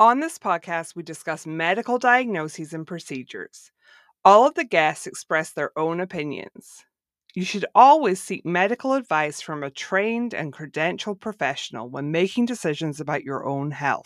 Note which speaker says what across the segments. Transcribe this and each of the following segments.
Speaker 1: On this podcast, we discuss medical diagnoses and procedures. All of the guests express their own opinions. You should always seek medical advice from a trained and credentialed professional when making decisions about your own health.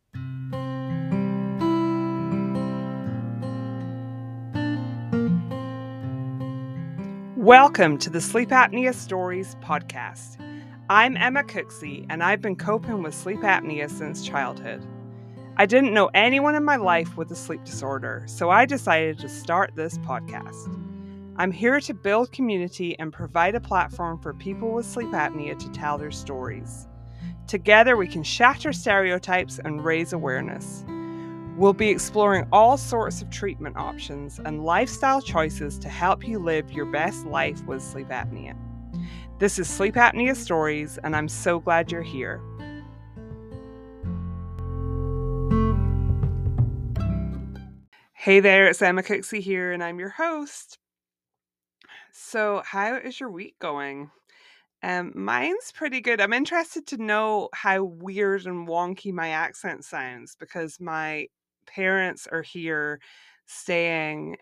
Speaker 1: Welcome to the Sleep Apnea Stories podcast. I'm Emma Cooksey, and I've been coping with sleep apnea since childhood. I didn't know anyone in my life with a sleep disorder, so I decided to start this podcast. I'm here to build community and provide a platform for people with sleep apnea to tell their stories. Together, we can shatter stereotypes and raise awareness. We'll be exploring all sorts of treatment options and lifestyle choices to help you live your best life with sleep apnea. This is Sleep Apnea Stories, and I'm so glad you're here. Hey there, it's Emma Cooksey here, and I'm your host. So, how is your week going? Mine's pretty good. I'm interested to know how weird and wonky my accent sounds because my parents are here staying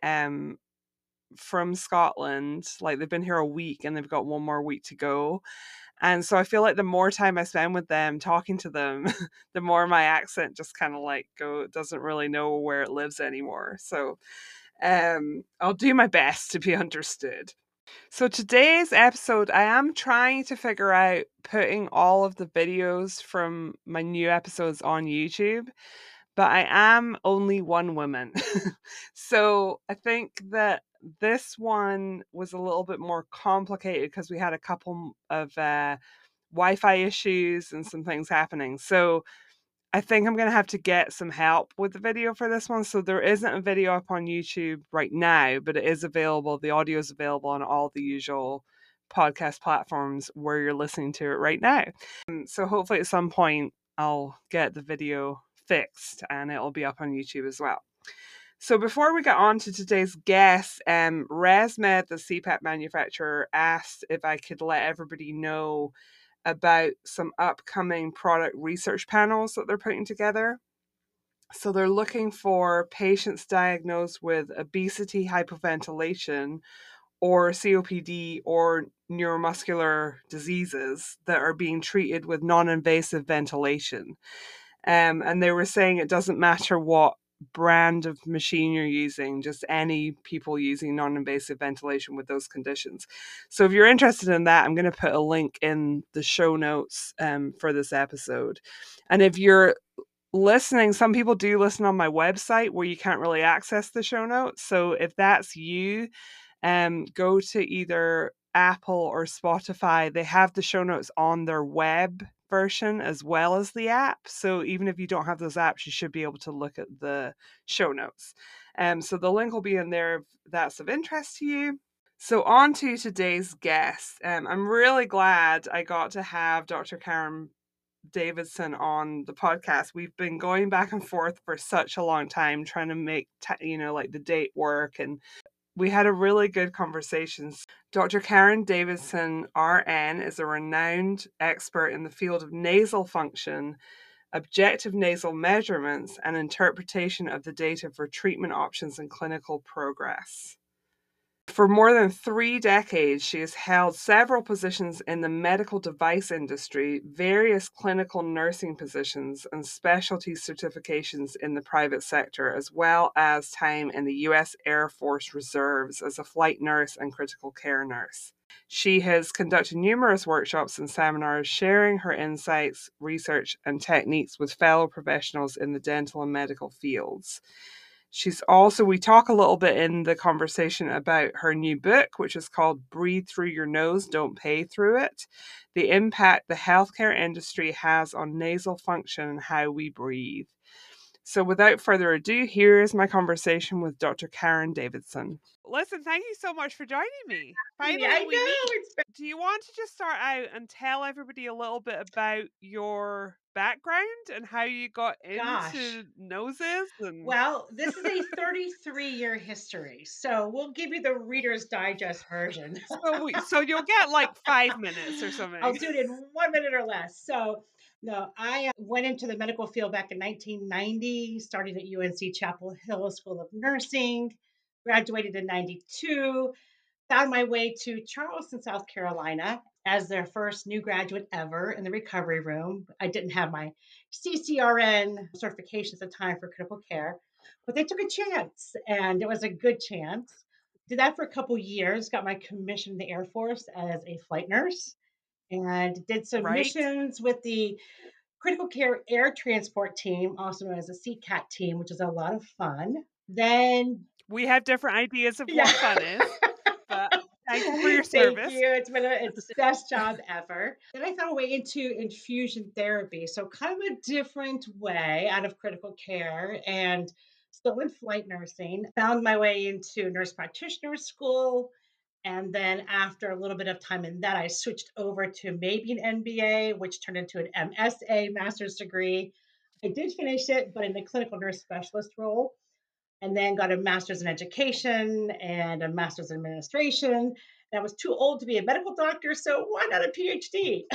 Speaker 1: from Scotland. Like they've been here a week and they've got one more week to go. And so I feel like the more time I spend with them talking to them, the more my accent just kind of like doesn't really know where it lives anymore. So I'll do my best to be understood. So today's episode, I am trying to figure out putting all of the videos from my new episodes on YouTube, but I am only one woman. So I think that this one was a little bit more complicated because we had a couple of Wi-Fi issues and some things happening. So I think I'm going to have to get some help with the video for this one. So there isn't a video up on YouTube right now, but it is available. The audio is available on all the usual podcast platforms where you're listening to it right now. So hopefully at some point I'll get the video fixed and it'll be up on YouTube as well. So before we get on to today's guest, ResMed, the CPAP manufacturer, asked if I could let everybody know about some upcoming product research panels that they're putting together. So they're looking for patients diagnosed with obesity, hypoventilation, or COPD or neuromuscular diseases that are being treated with non-invasive ventilation. And they were saying it doesn't matter what brand of machine you're using, just any people using non-invasive ventilation with those conditions. So if you're interested in that, I'm going to put a link in the show notes for this episode. And if you're listening, some people do listen on my website where you can't really access the show notes. So if that's you, go to either Apple or Spotify. They have the show notes on their web version as well as the app. So even if you don't have those apps, you should be able to look at the show notes. So the link will be in there if that's of interest to you. So on to today's guest. I'm really glad I got to have Dr. Karen Davidson on the podcast. We've been going back and forth for such a long time trying to make like the date work, and we had a really good conversation. Dr. Karen Davidson, RN, is a renowned expert in the field of nasal function, objective nasal measurements, and interpretation of the data for treatment options and clinical progress. For more than 3 decades, she has held several positions in the medical device industry, various clinical nursing positions, and specialty certifications in the private sector, as well as time in the U.S. Air Force Reserves as a flight nurse and critical care nurse. She has conducted numerous workshops and seminars sharing her insights, research, and techniques with fellow professionals in the dental and medical fields. We talk a little bit in the conversation about her new book, which is called Breathe Through Your Nose, Don't Pay Through It, the impact the healthcare industry has on nasal function and how we breathe. So without further ado, here is my conversation with Dr. Karen Davidson. Listen, thank you so much for joining me. Finally,
Speaker 2: I
Speaker 1: we meet.
Speaker 2: know.
Speaker 1: Do you want to just start out and tell everybody a little bit about your background and how you got
Speaker 2: Gosh.
Speaker 1: into noses?
Speaker 2: Well, this is a 33-year history. So we'll give you the Reader's Digest version.
Speaker 1: So you'll get like 5 minutes or
Speaker 2: I'll
Speaker 1: something.
Speaker 2: do it in 1 minute or less. So No, I went into the medical field back in 1990, started at UNC Chapel Hill School of Nursing, graduated in 92, found my way to Charleston, South Carolina as their first new graduate ever in the recovery room. I didn't have my CCRN certification at the time for critical care, but they took a chance and it was a good chance. Did that for a couple years, got my commission in the Air Force as a flight nurse and did some
Speaker 1: Right?
Speaker 2: missions with the critical care air transport team, also known as the CCAT team, which is a lot of fun. Then,
Speaker 1: We have different ideas of
Speaker 2: yeah.
Speaker 1: what fun is, but thank you for your
Speaker 2: Thank
Speaker 1: service.
Speaker 2: you. It's the best job ever. Then I found a way into infusion therapy. So kind of a different way out of critical care and still in flight nursing. Found my way into nurse practitioner school. And then after a little bit of time in that, I switched over to maybe an MBA, which turned into an MSA, master's degree. I did finish it, but in a clinical nurse specialist role, and then got a master's in education and a master's in administration. And I was too old to be a medical doctor, so why not a PhD?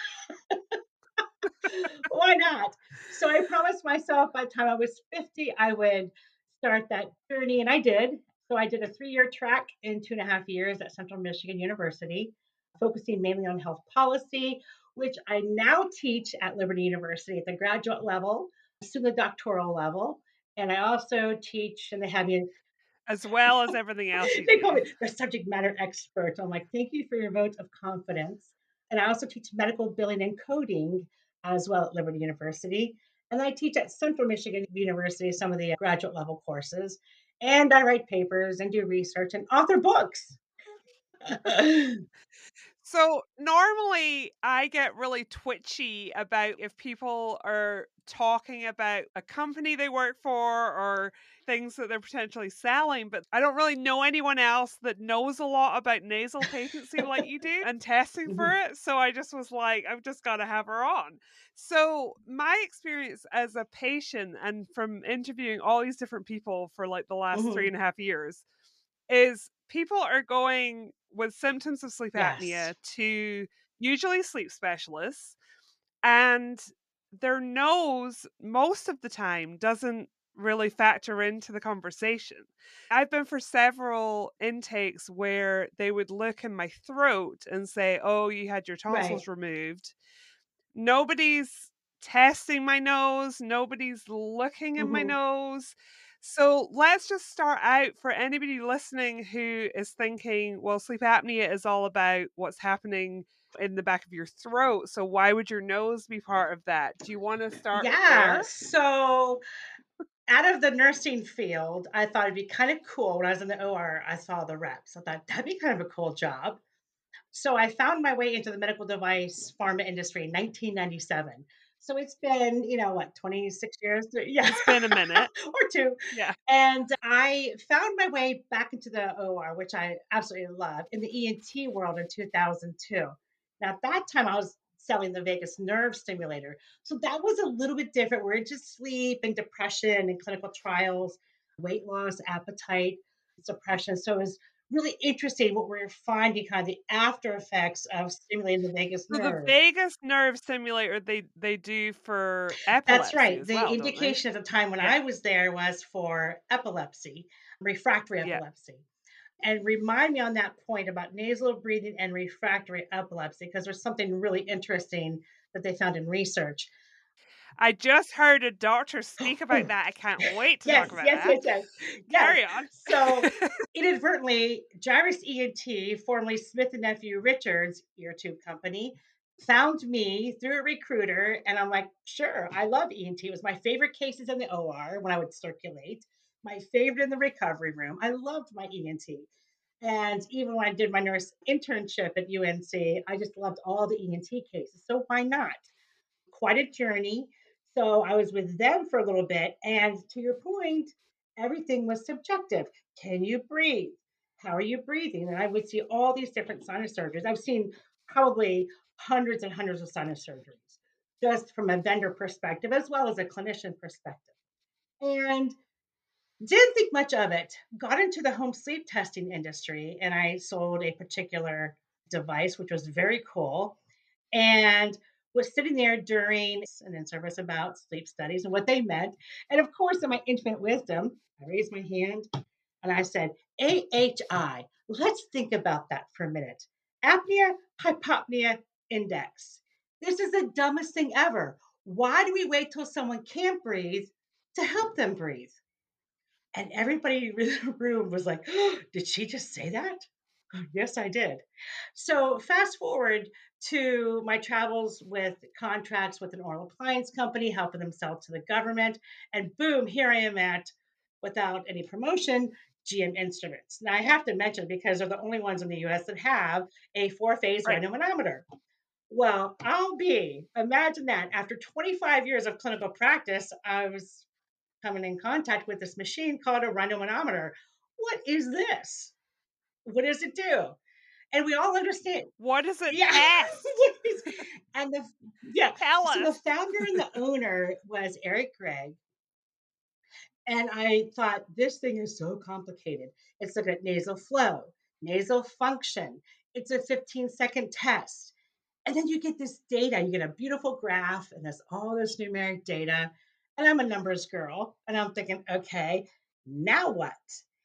Speaker 2: Why not? So I promised myself by the time I was 50, I would start that journey, and I did. So I did a 3 year track in 2.5 years at Central Michigan University, focusing mainly on health policy, which I now teach at Liberty University at the graduate level, soon the doctoral level. And I also teach, and they have me
Speaker 1: As well as everything else you
Speaker 2: they call
Speaker 1: do.
Speaker 2: me the subject matter expert. I'm like, thank you for your vote of confidence. And I also teach medical billing and coding as well at Liberty University. And I teach at Central Michigan University some of the graduate level courses. And I write papers and do research and author books.
Speaker 1: So normally I get really twitchy about if people are talking about a company they work for or things that they're potentially selling, but I don't really know anyone else that knows a lot about nasal patency like you do and testing for
Speaker 2: Mhm,
Speaker 1: it. So I just was like, I've just got to have her on. So my experience as a patient and from interviewing all these different people for like the last three
Speaker 2: mhm.
Speaker 1: and a half years is people are going with symptoms of sleep
Speaker 2: Yes.
Speaker 1: apnea to usually sleep specialists, and their nose most of the time doesn't really factor into the conversation. I've been for several intakes where they would look in my throat and say, "Oh, you had your
Speaker 2: Right.
Speaker 1: tonsils removed." Nobody's testing my nose, nobody's looking in my
Speaker 2: Mhm.
Speaker 1: nose. So let's just start out for anybody listening who is thinking, well, sleep apnea is all about what's happening in the back of your throat. So why would your nose be part of that? Do you want to start
Speaker 2: Yeah.
Speaker 1: there?
Speaker 2: So out of the nursing field, I thought it'd be kind of cool. When I was in the OR, I saw the reps. I thought that'd be kind of a cool job. So I found my way into the medical device pharma industry in 1997. So it's been, what, 26 years? Yeah,
Speaker 1: It's been a minute.
Speaker 2: or two.
Speaker 1: Yeah.
Speaker 2: And I found my way back into the OR, which I absolutely love, in the ENT world in 2002. Now, at that time, I was selling the vagus nerve stimulator. So that was a little bit different. We're into sleep and depression and clinical trials, weight loss, appetite suppression. So it was really interesting what we're finding, kind of the after effects of stimulating the vagus
Speaker 1: So the
Speaker 2: nerve.
Speaker 1: vagus nerve stimulator they do for
Speaker 2: That's
Speaker 1: epilepsy
Speaker 2: right.
Speaker 1: as
Speaker 2: The
Speaker 1: well, don't they?
Speaker 2: indication at the time when
Speaker 1: Yeah.
Speaker 2: I was there was for epilepsy, refractory
Speaker 1: Yeah.
Speaker 2: epilepsy. And remind me on that point about nasal breathing and refractory epilepsy, because there's something really interesting that they found in research.
Speaker 1: I just heard a doctor speak about that. I can't wait to talk
Speaker 2: Yes,
Speaker 1: about
Speaker 2: yes,
Speaker 1: that.
Speaker 2: yes, yes. Yes.
Speaker 1: Carry on.
Speaker 2: So inadvertently, Gyrus ENT, formerly Smith and Nephew Richards ear tube company, found me through a recruiter, and I'm like, sure, I love ENT. It was my favorite cases in the OR when I would circulate, my favorite in the recovery room. I loved my ENT. And even when I did my nurse internship at UNC, I just loved all the ENT cases. So why not? Quite a journey. So I was with them for a little bit. And to your point, everything was subjective. Can you breathe? How are you breathing? And I would see all these different sinus surgeries. I've seen probably hundreds and hundreds of sinus surgeries, just from a vendor perspective as well as a clinician perspective. And didn't think much of it. Got into the home sleep testing industry and I sold a particular device, which was very cool. And was sitting there during an in service about sleep studies and what they meant. And of course, in my infinite wisdom, I raised my hand and I said, AHI. Let's think about that for a minute. Apnea, hypopnea, index. This is the dumbest thing ever. Why do we wait till someone can't breathe to help them breathe? And everybody in the room was like, "Oh, did she just say that?" Yes, I did. So fast forward to my travels with contracts with an oral appliance company, helping them sell to the government, and boom, here I am at, without any promotion, GM Instruments. Now I have to mention because they're the only ones in the U.S. that have a four-phase
Speaker 1: Right.
Speaker 2: rhinomanometer. Well, imagine that after 25 years of clinical practice, I was coming in contact with this machine called a rhinomanometer. What is this? What does it do? And we all understand.
Speaker 1: What does it
Speaker 2: Yeah.
Speaker 1: test?
Speaker 2: and the yeah.
Speaker 1: Tell
Speaker 2: So the
Speaker 1: us.
Speaker 2: founder and the owner was Eric Gregg. And I thought this thing is so complicated. It's like a nasal flow, nasal function. It's a 15-second test. And then you get this data, you get a beautiful graph, and there's all this numeric data. And I'm a numbers girl. And I'm thinking, okay, now what?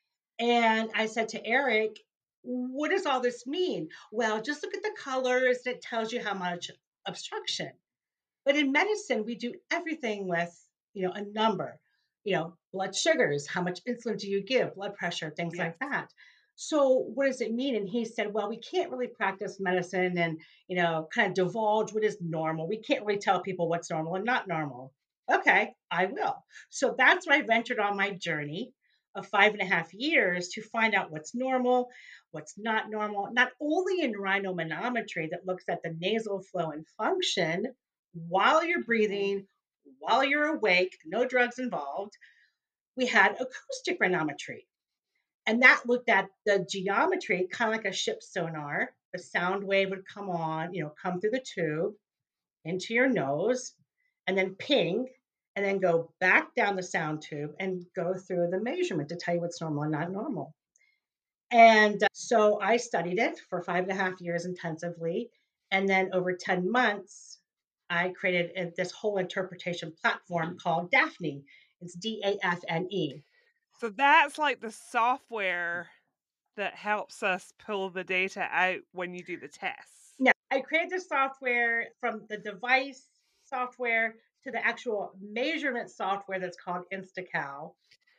Speaker 2: And I said to Eric, what does all this mean? Well, just look at the colors. It tells you how much obstruction. But in medicine, we do everything with, a number, blood sugars, how much insulin do you give, blood pressure, things
Speaker 1: Yes.
Speaker 2: like that. So what does it mean? And he said, well, we can't really practice medicine and, kind of divulge what is normal. We can't really tell people what's normal and not normal. Okay, I will. So that's when I ventured on my journey of 5.5 years to find out what's normal, what's not normal, not only in rhinomanometry that looks at the nasal flow and function, while you're
Speaker 1: Mhm.
Speaker 2: breathing, while you're awake, no drugs involved. We had acoustic rhinometry, and that looked at the geometry, kind of like a ship sonar. The sound wave would come on, come through the tube into your nose, and then ping, and then go back down the sound tube and go through the measurement to tell you what's normal and not normal. And so I studied it for 5.5 years intensively. And then over 10 months, I created this whole interpretation platform called Daphne. It's Dafne.
Speaker 1: So that's like the software that helps us pull the data out when you do the tests.
Speaker 2: Now, I created the software from the device software to the actual measurement software that's called Instacal,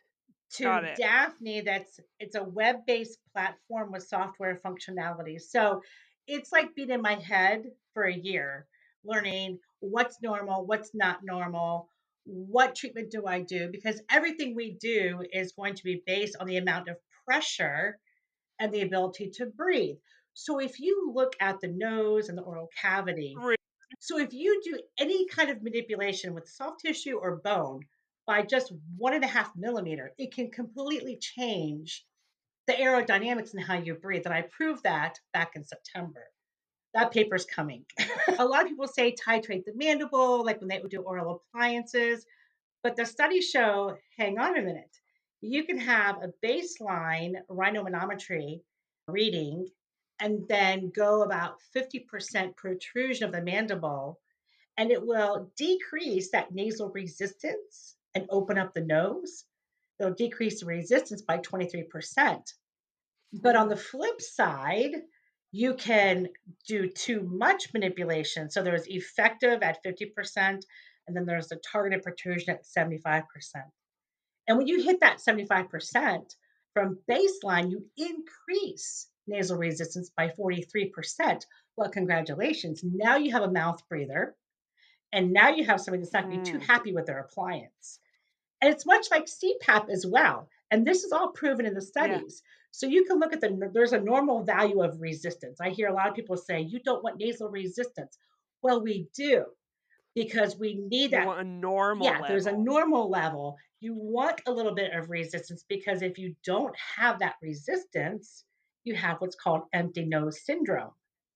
Speaker 1: Got
Speaker 2: to
Speaker 1: it.
Speaker 2: Daphne, it's a web-based platform with software functionality. So it's like being in my head for a year, learning what's normal, what's not normal, what treatment do I do? Because everything we do is going to be based on the amount of pressure and the ability to breathe. So if you look at the nose and the oral cavity,
Speaker 1: Re
Speaker 2: so if you do any kind of manipulation with soft tissue or bone by just 1.5 millimeter, it can completely change the aerodynamics and how you breathe. And I proved that back in September. That paper's coming. A lot of people say titrate the mandible, like when they do oral appliances, but the studies show, hang on a minute, you can have a baseline rhinomanometry reading and then go about 50% protrusion of the mandible, and it will decrease that nasal resistance and open up the nose. It'll decrease the resistance by 23%. But on the
Speaker 1: Ooh.
Speaker 2: flip side, you can do too much manipulation. So there's effective at 50%, and then there's the targeted protrusion at 75%. And when you hit that 75% from baseline, you increase nasal resistance by 43%. Well, congratulations. Now you have a mouth breather, and now you have somebody that's not going to be too
Speaker 1: Mm.
Speaker 2: happy with their appliance. And it's much like CPAP as well. And this is all proven in the
Speaker 1: Yeah.
Speaker 2: studies. So you can look at there's a normal value of resistance. I hear a lot of people say, you don't want nasal resistance. Well, we do because we need
Speaker 1: You
Speaker 2: that.
Speaker 1: want a normal
Speaker 2: Yeah, there's a
Speaker 1: level.
Speaker 2: normal level. You want a little bit of resistance because if you don't have that resistance, you have what's called empty nose syndrome,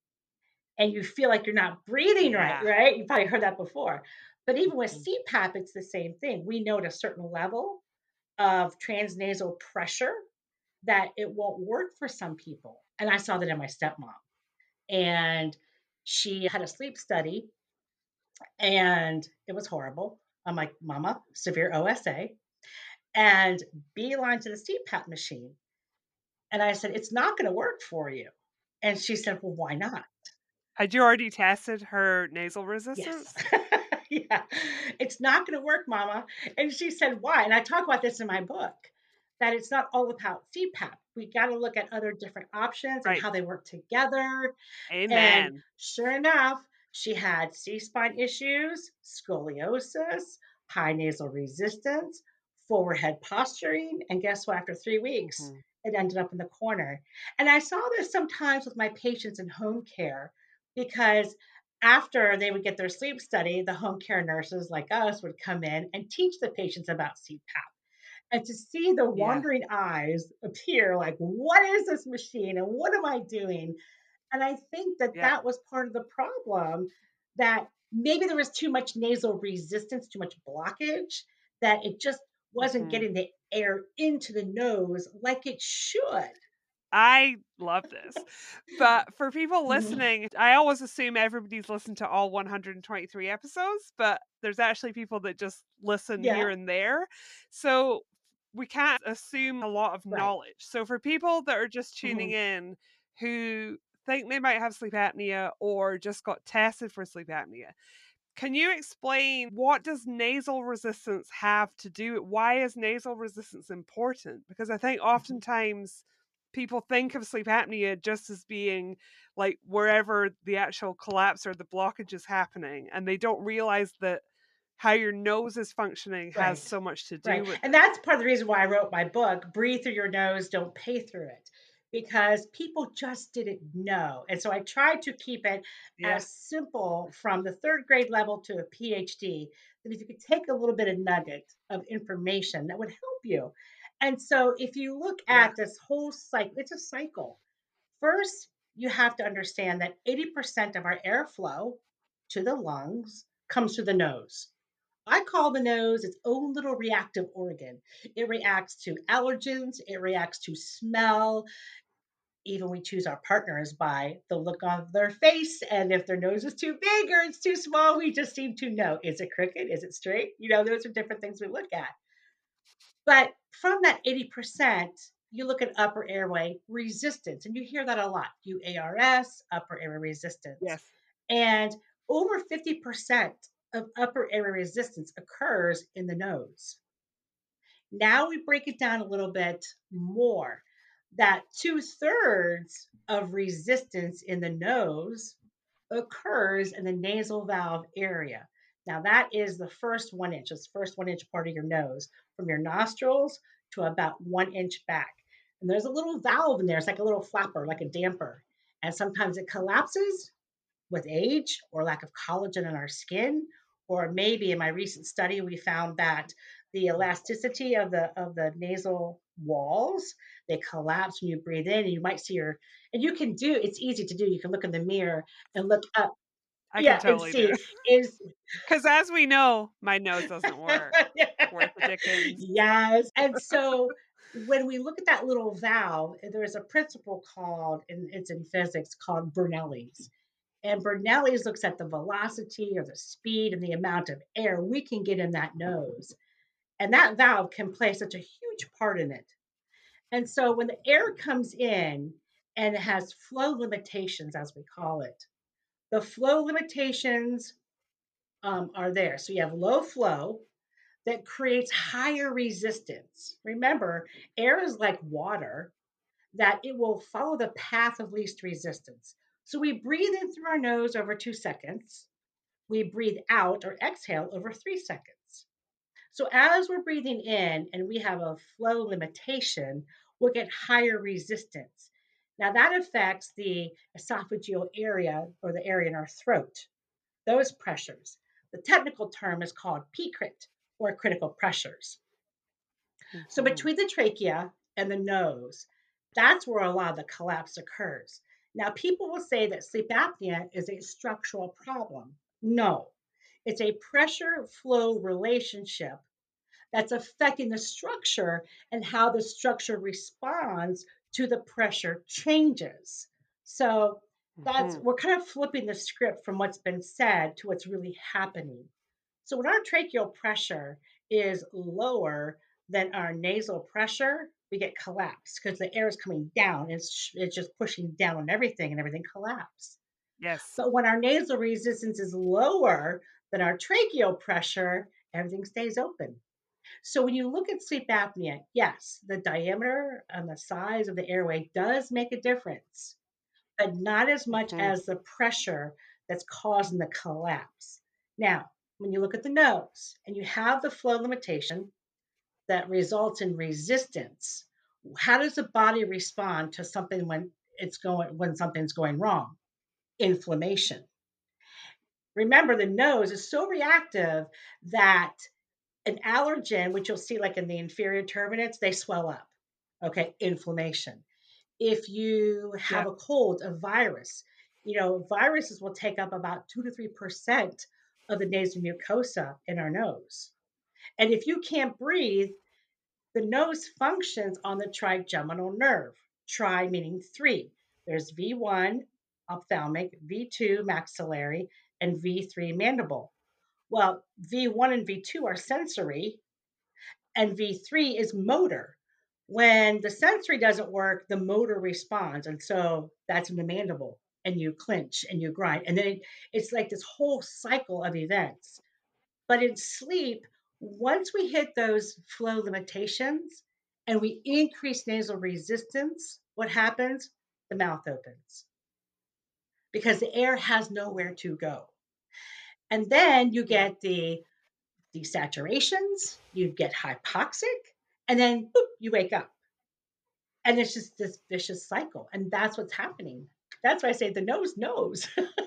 Speaker 2: and you feel like you're not breathing right,
Speaker 1: Yeah.
Speaker 2: right? You probably heard that before. But even with
Speaker 1: Mhm.
Speaker 2: CPAP, it's the same thing. We know at a certain level of transnasal pressure that it won't work for some people. And I saw that in my stepmom. And she had a sleep study and it was horrible. I'm like, "Mama, severe OSA," and beeline to the CPAP machine. And I said, "It's not gonna work for you." And she said, "Well, why not?"
Speaker 1: Had you already tested her nasal
Speaker 2: Yes.
Speaker 1: resistance?
Speaker 2: Yeah. "It's not gonna work, mama." And she said, "Why?" And I talk about this in my book, that it's not all about CPAP. We gotta look at other different options and
Speaker 1: Right.
Speaker 2: how they work together. And
Speaker 1: Amen.
Speaker 2: sure enough, she had C-spine issues, scoliosis, high nasal resistance, forward head posturing, and guess what? After 3 weeks,
Speaker 1: Mhm.
Speaker 2: it ended up in the corner. And I saw this sometimes with my patients in home care because after they would get their sleep study, the home care nurses like us would come in and teach the patients about CPAP. And to see the
Speaker 1: Yeah.
Speaker 2: wandering eyes appear like, what is this machine and what am I doing? And I think that
Speaker 1: Yep.
Speaker 2: that was part of the problem, that maybe there was too much nasal resistance, too much blockage, that it just wasn't
Speaker 1: Mhm.
Speaker 2: getting the air into the nose like it should.
Speaker 1: I love this. But for people
Speaker 2: Mhm.
Speaker 1: listening, I always assume everybody's listened to all 123 episodes, but there's actually people that just listen here
Speaker 2: Yeah,
Speaker 1: and there. So we can't assume a lot of
Speaker 2: right.
Speaker 1: knowledge. So for people that are just tuning
Speaker 2: Mhm.
Speaker 1: in who think they might have sleep apnea or just got tested for sleep apnea, can you explain what does nasal resistance have to do? Why is nasal resistance important? Because I think
Speaker 2: Mhm.
Speaker 1: oftentimes people think of sleep apnea just as being like wherever the actual collapse or the blockage is happening, and they don't realize that how your nose is functioning has
Speaker 2: Right.
Speaker 1: so much to do
Speaker 2: Right.
Speaker 1: with
Speaker 2: And
Speaker 1: it.
Speaker 2: that's part of the reason why I wrote my book, Breathe Through Your Nose, Don't Pay Through It, because people just didn't know. And so I tried to keep it
Speaker 1: Yeah.
Speaker 2: as simple from the third grade level to a PhD, that if you could take a little bit of nugget of information that would help you. And so if you look
Speaker 1: Yeah.
Speaker 2: at this whole cycle, it's a cycle. First, you have to understand that 80% of our airflow to the lungs comes through the nose. I call the nose its own little reactive organ. It reacts to allergens, it reacts to smell. Even we choose our partners by the look on their face. And if their nose is too big or it's too small, we just seem to know. Is it crooked? Is it straight? Those are different things we look at. But from that 80%, you look at upper airway resistance, and you hear that a lot, UARS, upper airway resistance.
Speaker 1: Yes.
Speaker 2: And over 50% of upper airway resistance occurs in the nose. Now we break it down a little bit more, that two-thirds of resistance in the nose occurs in the nasal valve area. Now, that is the first 1 inch, it's the first 1 inch part of your nose, from your nostrils to about 1 inch back. And there's a little valve in there. It's like a little flapper, like a damper. And sometimes it collapses with age or lack of collagen in our skin. Or maybe in my recent study, we found that the elasticity of the nasal walls, they collapse when you breathe in, and you might see your, and you can do, it's easy to do. You can look in the mirror and look up,
Speaker 1: I can
Speaker 2: yeah, and
Speaker 1: totally do
Speaker 2: see
Speaker 1: it.
Speaker 2: is
Speaker 1: Because as we know, my nose doesn't work worth the dickens.
Speaker 2: yes. And so when we look at that little valve, there's a principle called, and it's in physics, called Bernoulli's. And Bernoulli's looks at the velocity or the speed and the amount of air we can get in that nose. And that valve can play such a huge part in it. And so when the air comes in and it has flow limitations, as we call it, the flow limitations are there. So you have low flow that creates higher resistance. Remember, air is like water, that it will follow the path of least resistance. So we breathe in through our nose over 2 seconds. We breathe out or exhale over 3 seconds. So as we're breathing in and we have a flow limitation, we'll get higher resistance. Now that affects the esophageal area or the area in our throat, those pressures. The technical term is called PCRIT or critical pressures. So
Speaker 1: Mhm.
Speaker 2: between the trachea and the nose, that's where a lot of the collapse occurs. Now, people will say that sleep apnea is a structural problem. No, it's a pressure flow relationship that's affecting the structure and how the structure responds to the pressure changes. So, That's
Speaker 1: Mhm.
Speaker 2: we're kind of flipping the script from what's been said to what's really happening. So when our tracheal pressure is lower than our nasal pressure, we get collapse because the air is coming down. It's just pushing down on everything and everything collapses.
Speaker 1: Yes.
Speaker 2: But when our nasal resistance is lower than our tracheal pressure, everything stays open. So when you look at sleep apnea, yes, the diameter and the size of the airway does make a difference, but not as much
Speaker 1: Mhm.
Speaker 2: as the pressure that's causing the collapse. Now, when you look at the nose and you have the flow limitation that results in resistance, how does the body respond to something when something's going wrong? Inflammation. Remember, the nose is so reactive that an allergen, which you'll see like in the inferior turbinates, they swell up. Okay, inflammation. If you have
Speaker 1: Yep.
Speaker 2: a cold, a virus, viruses will take up about 2 to 3% of the nasal mucosa in our nose. And if you can't breathe, the nose functions on the trigeminal nerve. Tri meaning three. There's V1, ophthalmic, V2, maxillary, and V3, mandible. Well, V1 and V2 are sensory, and V3 is motor. When the sensory doesn't work, the motor responds. And so that's in the mandible, and you clinch and you grind. And then it's like this whole cycle of events. But in sleep, once we hit those flow limitations and we increase nasal resistance, what happens? The mouth opens because the air has nowhere to go. And then you
Speaker 1: Yep.
Speaker 2: get the desaturations, you get hypoxic, and then boop, you wake up. And it's just this vicious cycle. And that's what's happening. That's why I say the nose knows.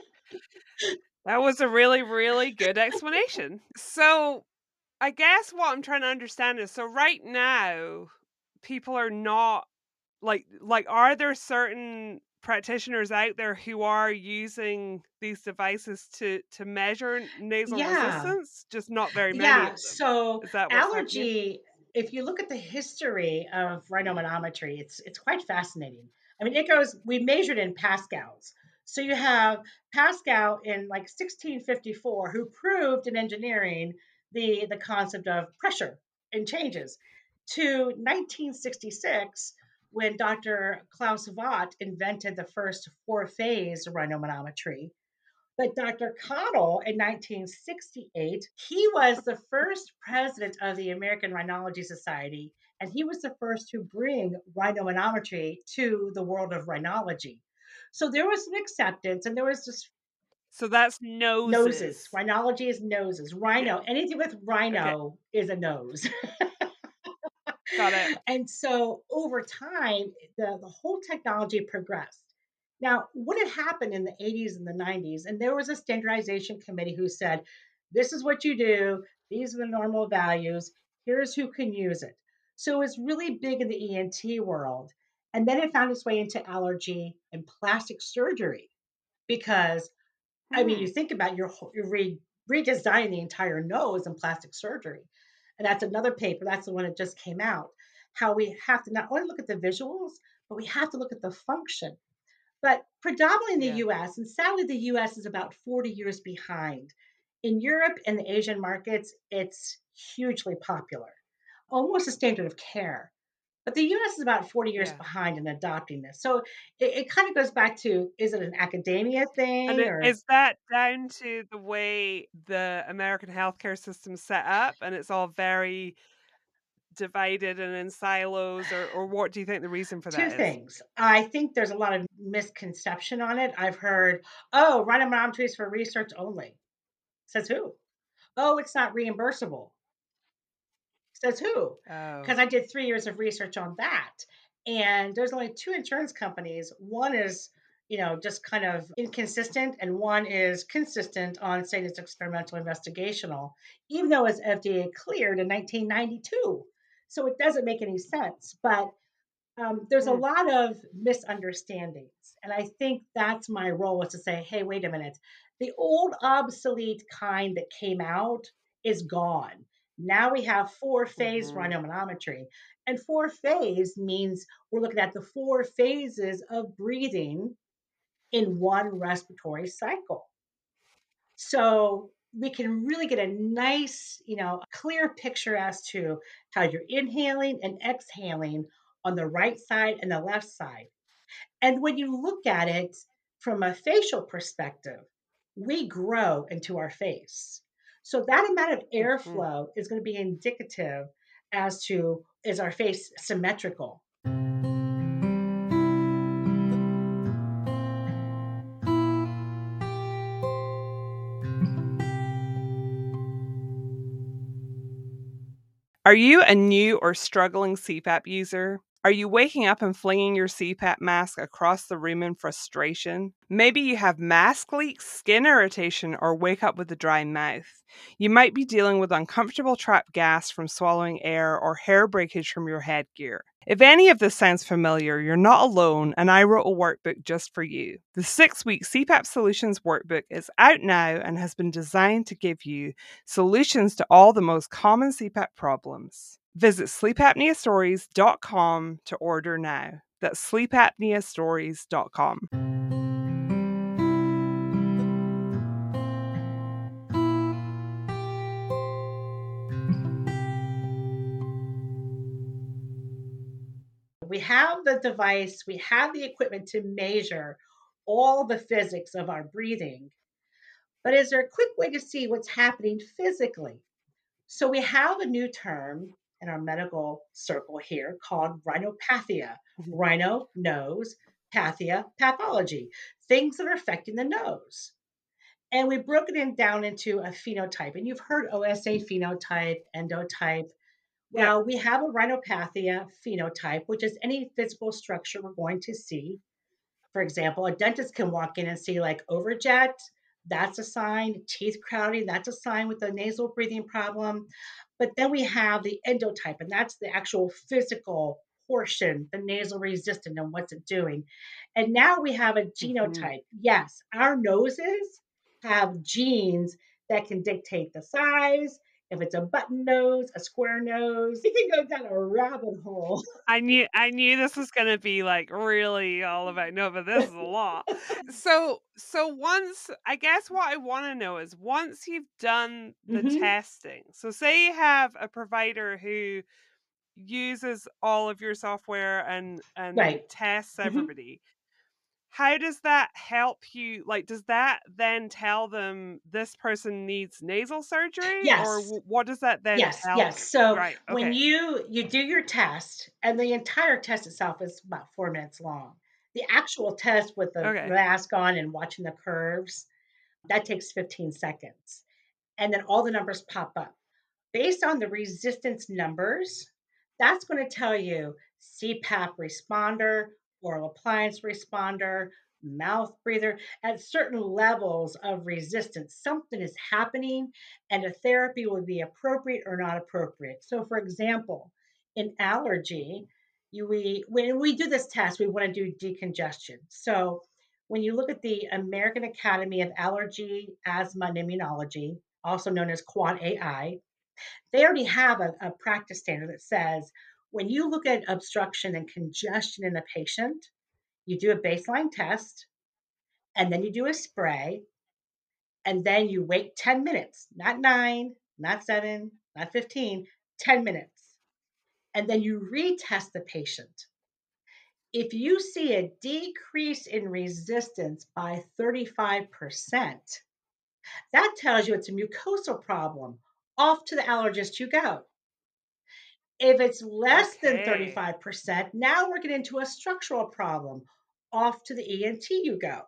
Speaker 1: That was a really, really good explanation. So, I guess what I'm trying to understand is, so right now, people are not are there certain practitioners out there who are using these devices to measure nasal
Speaker 2: Yeah.
Speaker 1: resistance? Just not very many
Speaker 2: Yeah.
Speaker 1: of them.
Speaker 2: So
Speaker 1: Is that what's happening?
Speaker 2: allergy, if you look at the history of rhinomanometry, it's quite fascinating. I mean, it goes, we measured in Pascals. So you have Pascal in like 1654 who proved in engineering the concept of pressure and changes to 1966 when Dr. Klaus Watt invented the first four-phase rhinomanometry. But Dr. Cottle in 1968, he was the first president of the American Rhinology Society, and he was the first to bring rhinomanometry to the world of rhinology. So there was an acceptance, and there was just
Speaker 1: So that's
Speaker 2: noses.
Speaker 1: noses.
Speaker 2: Rhinology is noses.
Speaker 1: Yeah.
Speaker 2: Rhino, anything with
Speaker 1: Okay.
Speaker 2: rhino is a nose.
Speaker 1: Got it.
Speaker 2: And so over time, the whole technology progressed. Now, what had happened in the 80s and the 90s, and there was a standardization committee who said, this is what you do, these are the normal values, here's who can use it. So it was really big in the ENT world. And then it found its way into allergy and plastic surgery because I mean, you
Speaker 1: Hmm.
Speaker 2: think about you're redesigning the entire nose in plastic surgery. And that's another paper. That's the one that just came out. How we have to not only look at the visuals, but we have to look at the function. But predominantly in the
Speaker 1: Yeah.
Speaker 2: US, and sadly, the US is about 40 years behind. In Europe and the Asian markets, it's hugely popular, almost a standard of care. But the US is about 40 years
Speaker 1: Yeah.
Speaker 2: behind in adopting this. So it kind of goes back to, is it an academia
Speaker 1: And
Speaker 2: thing or
Speaker 1: is that down to the way the American healthcare system's set up, and it's all very divided and in silos, or what do you think the reason for
Speaker 2: two
Speaker 1: that is?
Speaker 2: things? I think there's a lot of misconception on it. I've heard, oh, rhinometry is for research only. Says who? Oh, it's not reimbursable. Says who?
Speaker 1: Oh.
Speaker 2: Because I did 3 years of research on that. And there's only two insurance companies. One is, just kind of inconsistent, and one is consistent on saying it's experimental investigational, even though it's FDA cleared in 1992. So it doesn't make any sense. But there's a
Speaker 1: Hmm.
Speaker 2: lot of misunderstandings. And I think that's my role is to say, hey, wait a minute. The old obsolete kind that came out is gone. Now we have four-phase
Speaker 1: Mhm.
Speaker 2: rhinomanometry. And four phase means we're looking at the four phases of breathing in one respiratory cycle. So we can really get a nice, clear picture as to how you're inhaling and exhaling on the right side and the left side. And when you look at it from a facial perspective, we grow into our face. So that amount of
Speaker 1: Mhm.
Speaker 2: airflow is going to be indicative as to is our face symmetrical.
Speaker 1: Are you a new or struggling CPAP user? Are you waking up and flinging your CPAP mask across the room in frustration? Maybe you have mask leaks, skin irritation, or wake up with a dry mouth. You might be dealing with uncomfortable trapped gas from swallowing air or hair breakage from your headgear. If any of this sounds familiar, you're not alone, and I wrote a workbook just for you. The 6-week CPAP Solutions Workbook is out now and has been designed to give you solutions to all the most common CPAP problems. Visit sleepapneastories.com to order now. That's sleepapneastories.com.
Speaker 2: We have the device, we have the equipment to measure all the physics of our breathing. But is there a quick way to see what's happening physically? So we have a new term in our medical circle here called rhinopathia.
Speaker 1: Mhm.
Speaker 2: Rhino, nose, pathia, pathology, things that are affecting the nose. And we broke it down into a phenotype. And you've heard OSA phenotype, endotype.
Speaker 1: Yep.
Speaker 2: Well, we have a rhinopathia phenotype, which is any physical structure we're going to see. For example, a dentist can walk in and see like overjet, that's a sign, teeth crowding, that's a sign with a nasal breathing problem. But then we have the endotype, and that's the actual physical portion, the nasal resistant and what's it doing. And now we have a
Speaker 1: Mhm.
Speaker 2: genotype. Yes, our noses have genes that can dictate the size, if it's a button nose, a square nose. We can go down a rabbit hole.
Speaker 1: I knew this was gonna be, like, really all about no, but this is a lot. So once I guess what I wanna know is once you've done the
Speaker 2: Hmm.
Speaker 1: testing, so say you have a provider who uses all of your software and
Speaker 2: Right.
Speaker 1: tests
Speaker 2: Hmm.
Speaker 1: everybody, how does that help you? Like, does that then tell them this person needs nasal surgery, or
Speaker 2: Yes.
Speaker 1: what does that then
Speaker 2: Yes,
Speaker 1: tell
Speaker 2: yes.
Speaker 1: you?
Speaker 2: So
Speaker 1: Right,
Speaker 2: when
Speaker 1: okay,
Speaker 2: you do your test, and the entire test itself is about 4 minutes long. The actual test with the
Speaker 1: okay.
Speaker 2: mask on and watching the curves, that takes 15 seconds. And then all the numbers pop up. Based on the resistance numbers, that's going to tell you CPAP responder, oral appliance responder, mouth breather. At certain levels of resistance, something is happening and a therapy would be appropriate or not appropriate. So, for example, in allergy, when we do this test, we want to do decongestion. So, when you look at the American Academy of Allergy, Asthma, and Immunology, also known as Quad AI, they already have a practice standard that says when you look at obstruction and congestion in a patient, you do a baseline test and then you do a spray and then you wait 10 minutes, not 9, not 7, not 15, 10 minutes. And then you retest the patient. If you see a decrease in resistance by 35%, that tells you it's a mucosal problem. Off to the allergist you go. If it's less than
Speaker 1: Okay.
Speaker 2: 35%, now we're getting into a structural problem. Off to the ENT you go.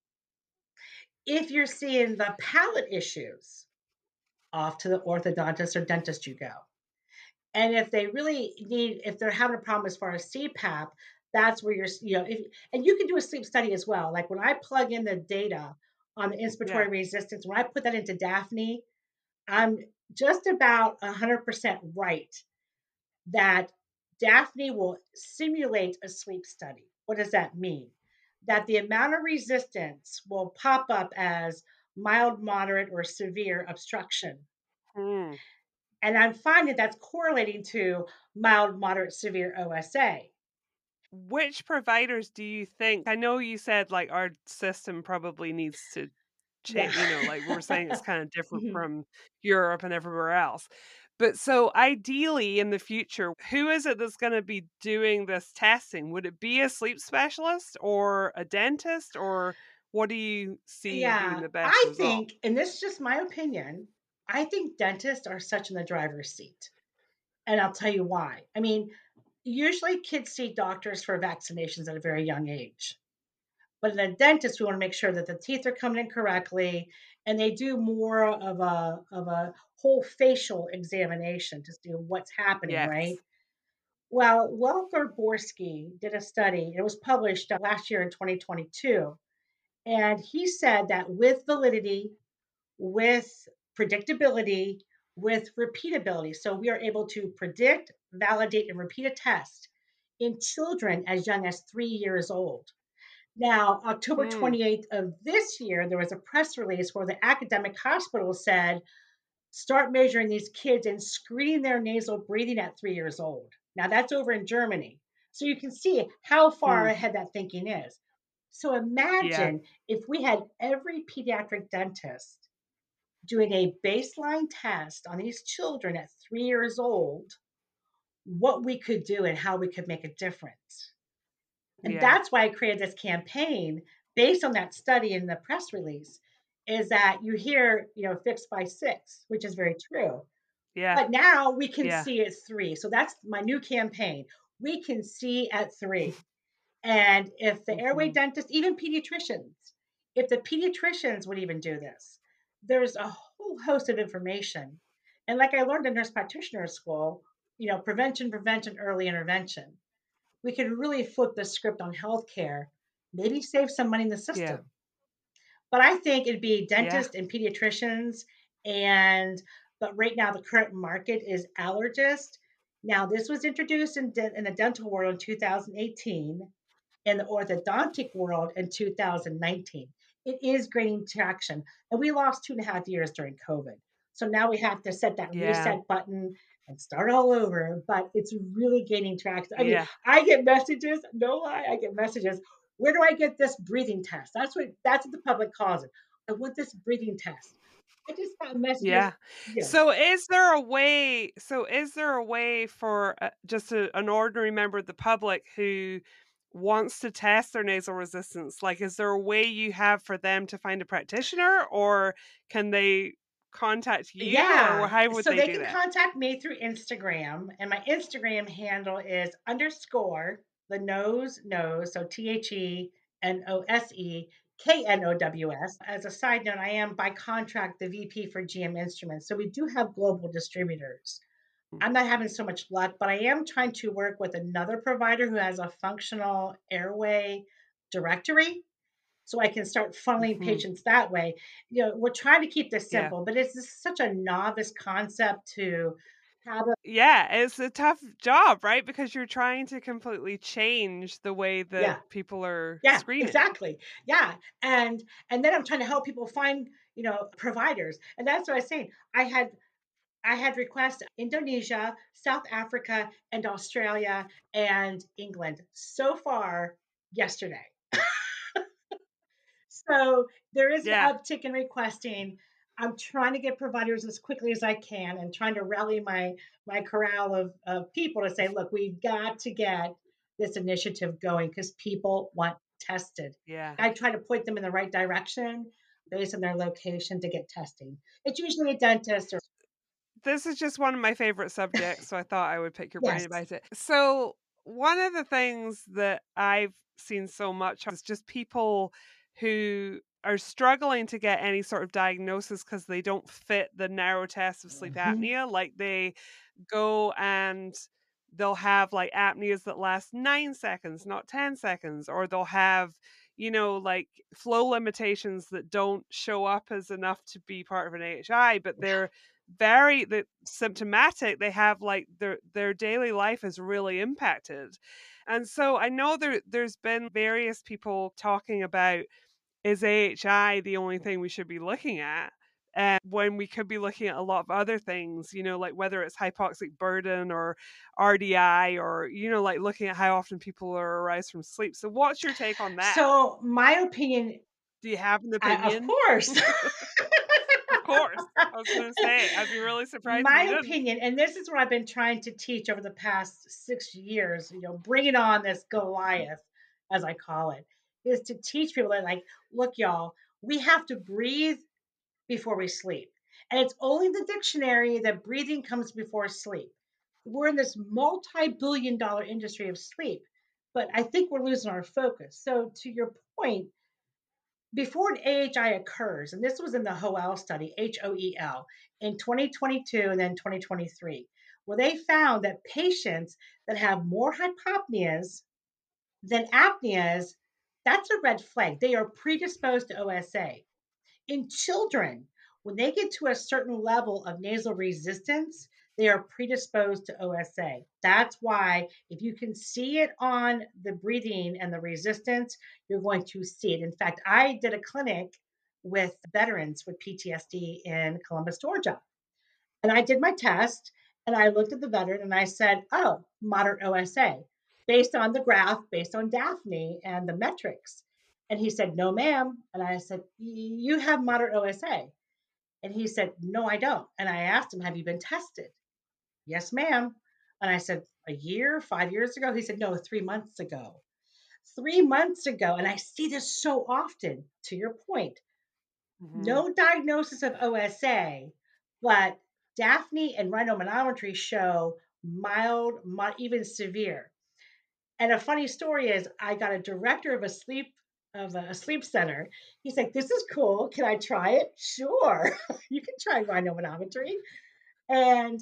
Speaker 2: If you're seeing the palate issues, off to the orthodontist or dentist you go. And if they really need, if they're having a problem as far as CPAP, that's where and you can do a sleep study as well. Like when I plug in the data on the
Speaker 1: Yeah.
Speaker 2: inspiratory resistance, when I put that into Daphne, I'm just about 100% right that Daphne will simulate a sleep study. What does that mean? That the amount of resistance will pop up as mild, moderate, or severe obstruction.
Speaker 1: Hmm.
Speaker 2: And I'm finding that's correlating to mild, moderate, severe OSA.
Speaker 1: which providers do you think I know you said, like, our system probably needs to
Speaker 2: Yeah.
Speaker 1: like, we were saying it's kinda different
Speaker 2: Mhm.
Speaker 1: from Europe and everywhere else. But so, ideally, in the future, who is it that's gonna be doing this testing? Would it be a sleep specialist or a dentist, or what do you see being
Speaker 2: Yeah,
Speaker 1: the best
Speaker 2: I
Speaker 1: result?
Speaker 2: think, and this is just my opinion, I think dentists are such in the driver's seat, and I'll tell you why. I mean, usually kids see doctors for vaccinations at a very young age. But in a dentist, we want to make sure that the teeth are coming in correctly, and they do more of a whole facial examination to see what's happening, right?
Speaker 1: Yes.
Speaker 2: Well, Welker Borsky did a study. It was published last year in 2022, and he said that with validity, with predictability, with repeatability, so we are able to predict, validate, and repeat a test in children as young as 3 years old. Now, October
Speaker 1: Hmm.
Speaker 2: 28th of this year, there was a press release where the academic hospital said, start measuring these kids and screening their nasal breathing at 3 years old. Now, that's over in Germany. So you can see how far
Speaker 1: Hmm.
Speaker 2: ahead that thinking is. So
Speaker 1: Yeah.
Speaker 2: imagine if we had every pediatric dentist doing a baseline test on these children at 3 years old, what we could do and how we could make a difference. And
Speaker 1: Yeah.
Speaker 2: that's why I created this campaign based on that study in the press release, is that you hear, fixed by 6, which is very true.
Speaker 1: Yeah.
Speaker 2: But now we can
Speaker 1: Yeah.
Speaker 2: see at 3. So that's my new campaign. We can see at 3. And if the airway
Speaker 1: Mhm.
Speaker 2: dentist, even pediatricians, if the pediatricians would even do this, there's a whole host of information. And like I learned in nurse practitioner school, prevention, prevention, early intervention. We could really flip the script on healthcare, maybe save some money in the
Speaker 1: Yeah.
Speaker 2: system. But I think it'd be
Speaker 1: Yeah.
Speaker 2: dentists and pediatricians, and but right now the current market is allergist. Now this was introduced in the dental world in 2018, in the orthodontic world in 2019. It is gaining traction, and we lost 2.5 years during COVID. So now we have to set that
Speaker 1: Yeah.
Speaker 2: reset button and start all over. But it's really gaining traction. I mean,
Speaker 1: Yeah.
Speaker 2: I get messages, no lie, I get messages. Where do I get this breathing test? That's what the public calls it. I want this breathing test. I just got messages.
Speaker 1: Yeah.
Speaker 2: Yes.
Speaker 1: So is there a way for, just an ordinary member of the public who wants to test their nasal resistance? Like, is there a way you have for them to find a practitioner, or can they contact you, or
Speaker 2: Yeah.
Speaker 1: how would
Speaker 2: So
Speaker 1: they
Speaker 2: they
Speaker 1: do
Speaker 2: can
Speaker 1: that?
Speaker 2: contact me through Instagram, and my Instagram handle is underscore the nose knows. So TheNoseKnows. As a side note, I am by contract the VP for GM Instruments. So we do have global distributors.
Speaker 1: Mm.
Speaker 2: I'm not having so much luck, but I am trying to work with another provider who has a functional airway directory so I can start funneling
Speaker 1: Mhm.
Speaker 2: patients that way. We're trying to keep this
Speaker 1: Yeah.
Speaker 2: simple, but it's just such a novice concept to have a
Speaker 1: Yeah, it's a tough job, right? Because you're trying to completely change the way that
Speaker 2: yeah,
Speaker 1: people are
Speaker 2: yeah,
Speaker 1: screening.
Speaker 2: exactly. Yeah. And then I'm trying to help people find, providers. And that's what I was saying. I had requests Indonesia, South Africa, and Australia and England so far yesterday. So there is an
Speaker 1: Yeah.
Speaker 2: uptick in requesting. I'm trying to get providers as quickly as I can and trying to rally my corral of people to say, look, we've got to get this initiative going because people want tested.
Speaker 1: Yeah.
Speaker 2: I try to point them in the right direction based on their location to get testing. It's usually a dentist or
Speaker 1: This is just one of my favorite subjects, so I thought I would pick your brain
Speaker 2: yes.
Speaker 1: about it. So, one of the things that I've seen so much is just people who are struggling to get any sort of diagnosis because they don't fit the narrow test of sleep
Speaker 2: Mhm.
Speaker 1: apnea. Like, they go and they'll have, like, apneas that last 9 seconds, not 10 seconds, or they'll have, like, flow limitations that don't show up as enough to be part of an AHI, but they're very symptomatic. They have, like, their daily life is really impacted. And so I know there's been various people talking about, is AHI the only thing we should be looking at? when we could be looking at a lot of other things, like whether it's hypoxic burden or RDI or, like looking at how often people are aroused from sleep. So what's your take on that?
Speaker 2: So my opinion,
Speaker 1: Do you have an
Speaker 2: of
Speaker 1: opinion?
Speaker 2: course,
Speaker 1: Of course. I was gonna say, I'd be really surprised if
Speaker 2: my
Speaker 1: you didn't.
Speaker 2: opinion, and this is what I've been trying to teach over the past 6 years, bringing on this Goliath, as I call it, is to teach people that, like, look, y'all, we have to breathe before we sleep. And it's only in the dictionary that breathing comes before sleep. We're in this multi-billion-dollar industry of sleep, but I think we're losing our focus. So, to your point, before an AHI occurs, and this was in the HOEL study, HOEL, in 2022 and then 2023, where they found that patients that have more hypopneas than apneas, that's a red flag. They are predisposed to OSA. In children, when they get to a certain level of nasal resistance, they are predisposed to OSA. That's why, if you can see it on the breathing and the resistance, you're going to see it. In fact, I did a clinic with veterans with PTSD in Columbus, Georgia. And I did my test and I looked at the veteran and I said, oh, moderate OSA based on the graph, based on Daphne and the metrics. And he said, no, ma'am. And I said, you have moderate OSA. And he said, no, I don't. And I asked him, have you been tested? Yes, ma'am. And I said, a year, 5 years ago? He said, no, 3 months ago. 3 months ago. And I see this so often, to your point,
Speaker 1: Mhm.
Speaker 2: no diagnosis of OSA, but Daphne and rhinomanometry show mild, even severe. And a funny story is, I got a director of a sleep center. He's like, "This is cool. Can I try it?" Sure, you can try rhinomanometry. And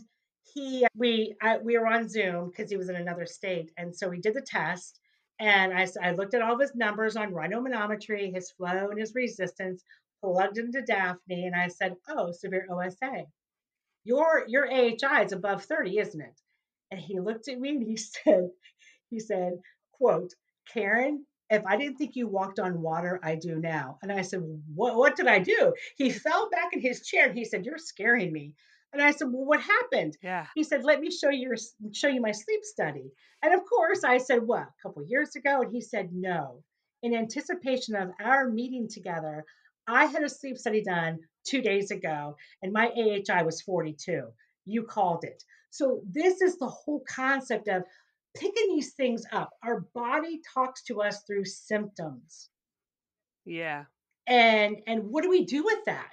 Speaker 2: we were on Zoom because he was in another state, and so we did the test. And I looked at all of his numbers on rhinomanometry, his flow and his resistance, plugged into Daphne, and I said, "Oh, severe OSA. Your AHI is above 30, isn't it?" And he looked at me and he said, quote, Karen, if I didn't think you walked on water, I do now. And I said, what did I do? He fell back in his chair and he said, you're scaring me. And I said, well, what happened?
Speaker 1: Yeah.
Speaker 2: He said, let me show you my sleep study. And of course I said, what, a couple years ago? And he said, no. In anticipation of our meeting together, I had a sleep study done 2 days ago and my AHI was 42. You called it. So this is the whole concept of picking these things up. Our body talks to us through symptoms.
Speaker 1: Yeah.
Speaker 2: And what do we do with that?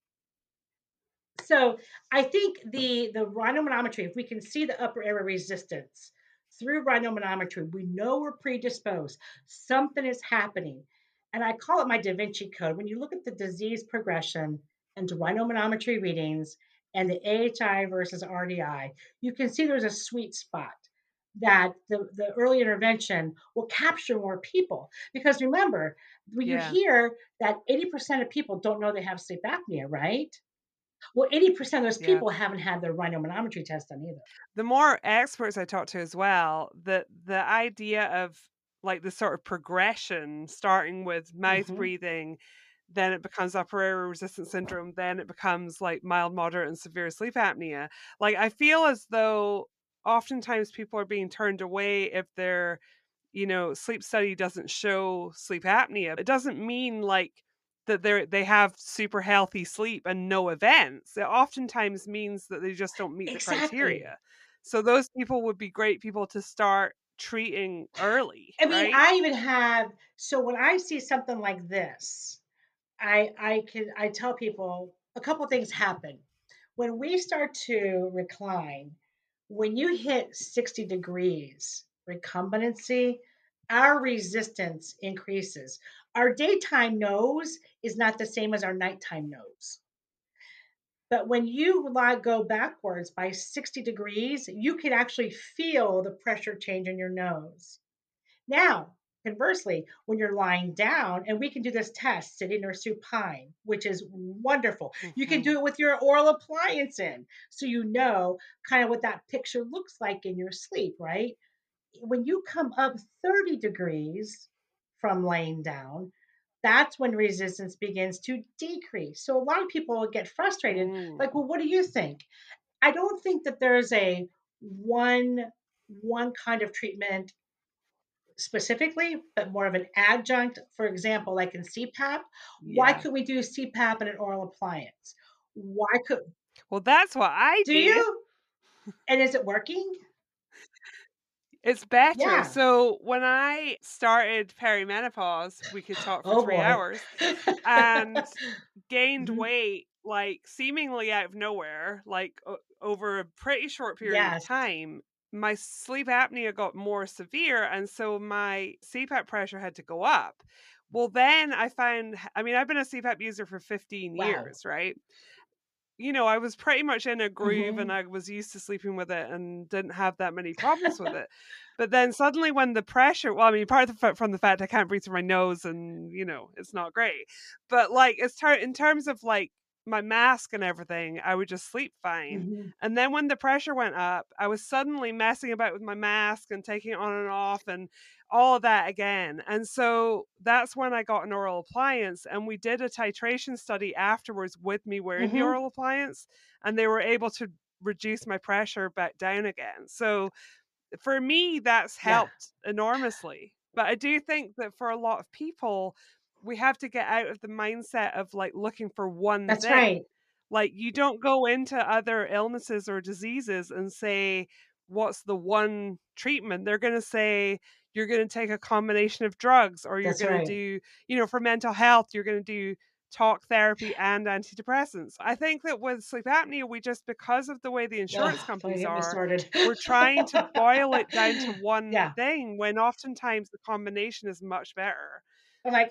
Speaker 2: So I think the rhinomanometry, if we can see the upper airway resistance through rhinomanometry, we know we're predisposed. Something is happening. And I call it my Da Vinci Code. When you look at the disease progression and rhinomanometry readings and the AHI versus RDI, you can see there's a sweet spot that the early intervention will capture more people. Because remember, when you
Speaker 1: Yeah.
Speaker 2: hear that 80% of people don't know they have sleep apnea, right? Well, 80% of those
Speaker 1: Yeah.
Speaker 2: people haven't had their rhinomanometry test done either.
Speaker 1: The more experts I talk to as well, the idea of, like, the sort of progression starting with mouth
Speaker 2: Mhm.
Speaker 1: breathing, then it becomes upper airway resistance syndrome, then it becomes, like, mild, moderate, and severe sleep apnea. Like, I feel as though oftentimes people are being turned away if their, sleep study doesn't show sleep apnea. It doesn't mean, like, that they have super healthy sleep and no events. It oftentimes means that they just don't meet the
Speaker 2: Exactly.
Speaker 1: criteria. So those people would be great people to start treating early,
Speaker 2: I mean,
Speaker 1: right?
Speaker 2: I even have so when I see something like this, I tell people a couple things happen. When we start to recline, when you hit 60 degrees recumbenancy, our resistance increases. Our daytime nose is not the same as our nighttime nose. But when you go backwards by 60 degrees, you can actually feel the pressure change in your nose. Now, conversely, when you're lying down, and we can do this test sitting or supine, which is wonderful. You can
Speaker 1: Mhm.
Speaker 2: do it with your oral appliance in, so you know kind of what that picture looks like in your sleep, right? When you come up 30 degrees from laying down, that's when resistance begins to decrease. So a lot of people get frustrated,
Speaker 1: Mm,
Speaker 2: like, well, what do you think? I don't think that there's a one kind of treatment specifically, but more of an adjunct. For example, like in CPAP, why
Speaker 1: yeah.
Speaker 2: could we do CPAP in an oral appliance? Why could
Speaker 1: Well, that's what I
Speaker 2: do
Speaker 1: do.
Speaker 2: you? And is it working?
Speaker 1: It's better.
Speaker 2: Yeah.
Speaker 1: So, when I started perimenopause, we could talk for
Speaker 2: Oh
Speaker 1: 3
Speaker 2: boy.
Speaker 1: hours, and gained
Speaker 2: Mhm.
Speaker 1: weight, like, seemingly out of nowhere, like, over a pretty short period of
Speaker 2: Yes.
Speaker 1: time. My sleep apnea got more severe, and so my CPAP pressure had to go up. Well, then I found I mean, I've been a CPAP user for 15
Speaker 2: Wow.
Speaker 1: years, right? I was pretty much in a groove and
Speaker 2: Mhm.
Speaker 1: I was used to sleeping with it and didn't have that many problems with it. But then suddenly when the pressure well, I mean, part of the from the fact I can't breathe through my nose and, it's not great. But like in terms of like my mask and everything, I would just sleep fine.
Speaker 2: Mhm.
Speaker 1: And then when the pressure went up, I was suddenly messing about with my mask and taking it on and off and all of that again. And so that's when I got an oral appliance and we did a titration study afterwards with me wearing the
Speaker 2: Mhm.
Speaker 1: oral appliance and they were able to reduce my pressure back down again. So for me that's
Speaker 2: Yeah,
Speaker 1: helped enormously. But I do think that for a lot of people we have to get out of the mindset of like looking for one
Speaker 2: that's
Speaker 1: thing.
Speaker 2: right.
Speaker 1: Like, you don't go into other illnesses or diseases and say, "What's the one treatment?" They're gonna say, "You're gonna take a combination of drugs," or you're
Speaker 2: That's
Speaker 1: gonna
Speaker 2: right.
Speaker 1: do for mental health, you're gonna do talk therapy and antidepressants. I think that with sleep apnea, we just because of the way the
Speaker 2: Ugh,
Speaker 1: insurance
Speaker 2: don't
Speaker 1: companies
Speaker 2: get me
Speaker 1: are,
Speaker 2: started.
Speaker 1: we're trying to boil it down to one
Speaker 2: Yeah.
Speaker 1: thing when oftentimes the combination is much better.
Speaker 2: I'm like,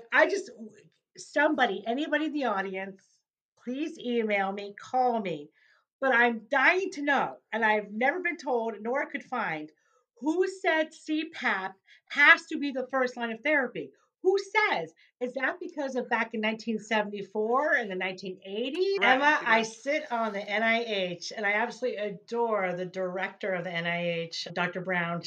Speaker 2: somebody, anybody in the audience, please email me, call me. But I'm dying to know, and I've never been told, nor could find, who said CPAP has to be the first line of therapy? Who says? Is that because of back in 1974 and the 1980s?
Speaker 1: Right,
Speaker 2: Emma, I sit on the NIH and I absolutely adore the director of the NIH, Dr. Brown.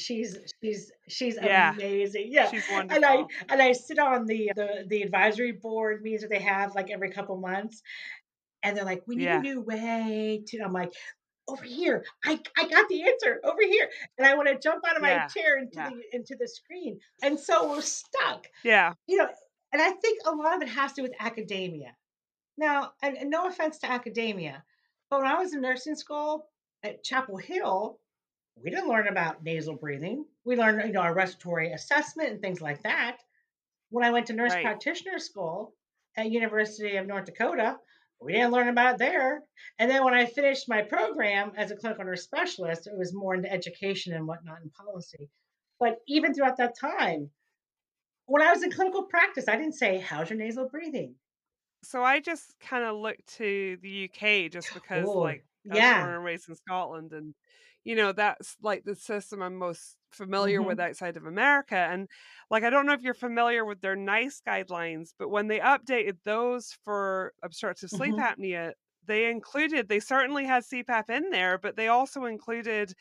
Speaker 2: She's
Speaker 1: Yeah,
Speaker 2: amazing. Yeah.
Speaker 1: she's
Speaker 2: And I
Speaker 1: wonderful.
Speaker 2: and I sit on the advisory board meetings that they have like every couple months. And they're like, we need a
Speaker 1: Yeah,
Speaker 2: new way to I'm like, over here. I got the answer over here. And I want to jump out of my
Speaker 1: yeah,
Speaker 2: chair
Speaker 1: yeah,
Speaker 2: into the screen. And so we're stuck.
Speaker 1: yeah,
Speaker 2: You know, and I think a lot of it has to do with academia. Now, and no offense to academia, but when I was in nursing school at Chapel Hill, we didn't learn about nasal breathing. We learned, our respiratory assessment and things like that. When I went to nurse
Speaker 1: right.
Speaker 2: practitioner school at University of North Dakota, we didn't learn about it there. And then when I finished my program as a clinical nurse specialist, it was more into education and whatnot and policy. But even throughout that time, when I was in clinical practice, I didn't say, how's your nasal breathing?
Speaker 1: So I just kinda look to the UK just because,
Speaker 2: Oh,
Speaker 1: like, I was born
Speaker 2: yeah.
Speaker 1: and raised in Scotland and, that's, like, the system I'm most familiar with
Speaker 2: Hmm.
Speaker 1: outside of America, and, like, I don't know if you're familiar with their NICE guidelines, but when they updated those for obstructive sleep
Speaker 2: Hmm.
Speaker 1: apnea, they certainly had CPAP in there, but they also included,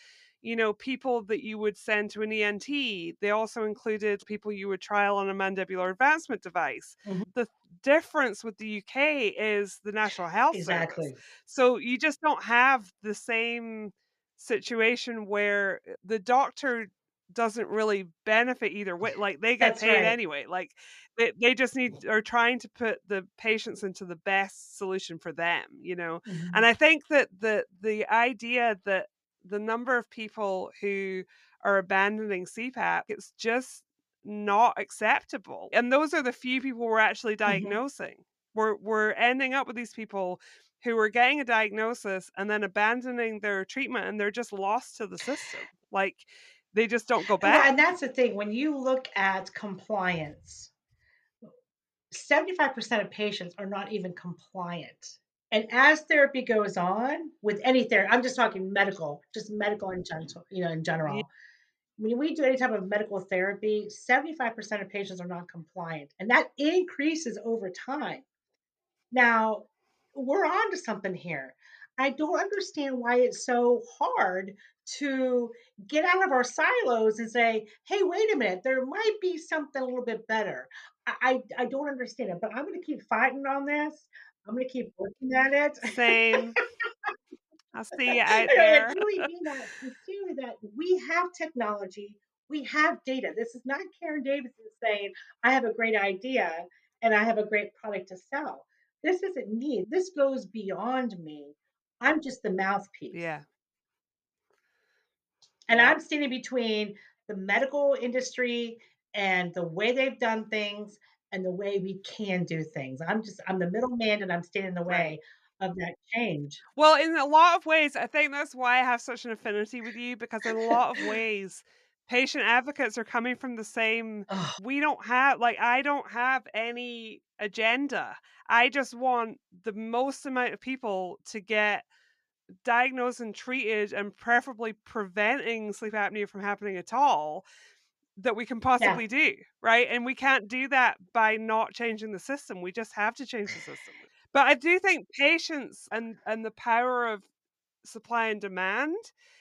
Speaker 1: people that you would send to an ENT. They also included people you would trial on a mandibular advancement device.
Speaker 2: Hmm.
Speaker 1: The difference with the UK is the National Health Service.
Speaker 2: Exactly.
Speaker 1: So you just don't have the same situation where the doctor doesn't really benefit either way. Like they get
Speaker 2: That's
Speaker 1: paid
Speaker 2: right.
Speaker 1: anyway. Like they just are trying to put the patients into the best solution for them. And
Speaker 2: Hmm.
Speaker 1: I think that the idea that the number of people who are abandoning CPAP, it's just not acceptable. And those are the few people we're actually
Speaker 2: Hmm.
Speaker 1: diagnosing. We're ending up with these people who are getting a diagnosis and then abandoning their treatment and they're just lost to the system. Like they just don't go
Speaker 2: Well,
Speaker 1: back.
Speaker 2: and that's the thing. When you look at compliance, 75% of patients are not even compliant. And as therapy goes on with any therapy, I'm just talking medical, just medical in general, in
Speaker 1: Ye
Speaker 2: general. When we do any type of medical therapy, 75% of patients are not compliant. And that increases over time. Now, we're on to something here. I don't understand why it's so hard to get out of our silos and say, "Hey, wait a minute, there might be something a little bit better." I don't understand it, but I'm gonna keep fighting on this. I'm gonna keep working at it.
Speaker 1: Same. I'll see you out
Speaker 2: It's
Speaker 1: there.
Speaker 2: really being that sincerely that we have technology, we have data. This is not Karen Davidson saying, I have a great idea and I have a great product to sell. This isn't me. This goes beyond me. I'm just the mouthpiece.
Speaker 1: Yeah.
Speaker 2: And
Speaker 1: Yeah.
Speaker 2: I'm standing between the medical industry and the way they've done things and the way we can do things. I'm the middleman and I'm standing in the
Speaker 1: Right.
Speaker 2: way of that change.
Speaker 1: Well, in a lot of ways, I think that's why I have such an affinity with you because in a lot of ways, patient advocates are coming from the same
Speaker 2: Oh,
Speaker 1: we don't have like, I don't have any agenda. I just want the most amount of people to get diagnosed and treated and preferably preventing sleep apnea from happening at all that we can
Speaker 2: yeah,
Speaker 1: possibly do, right? And we can't do that by not changing the system. We just have to change the system. But I do think patience and the power of supply and demand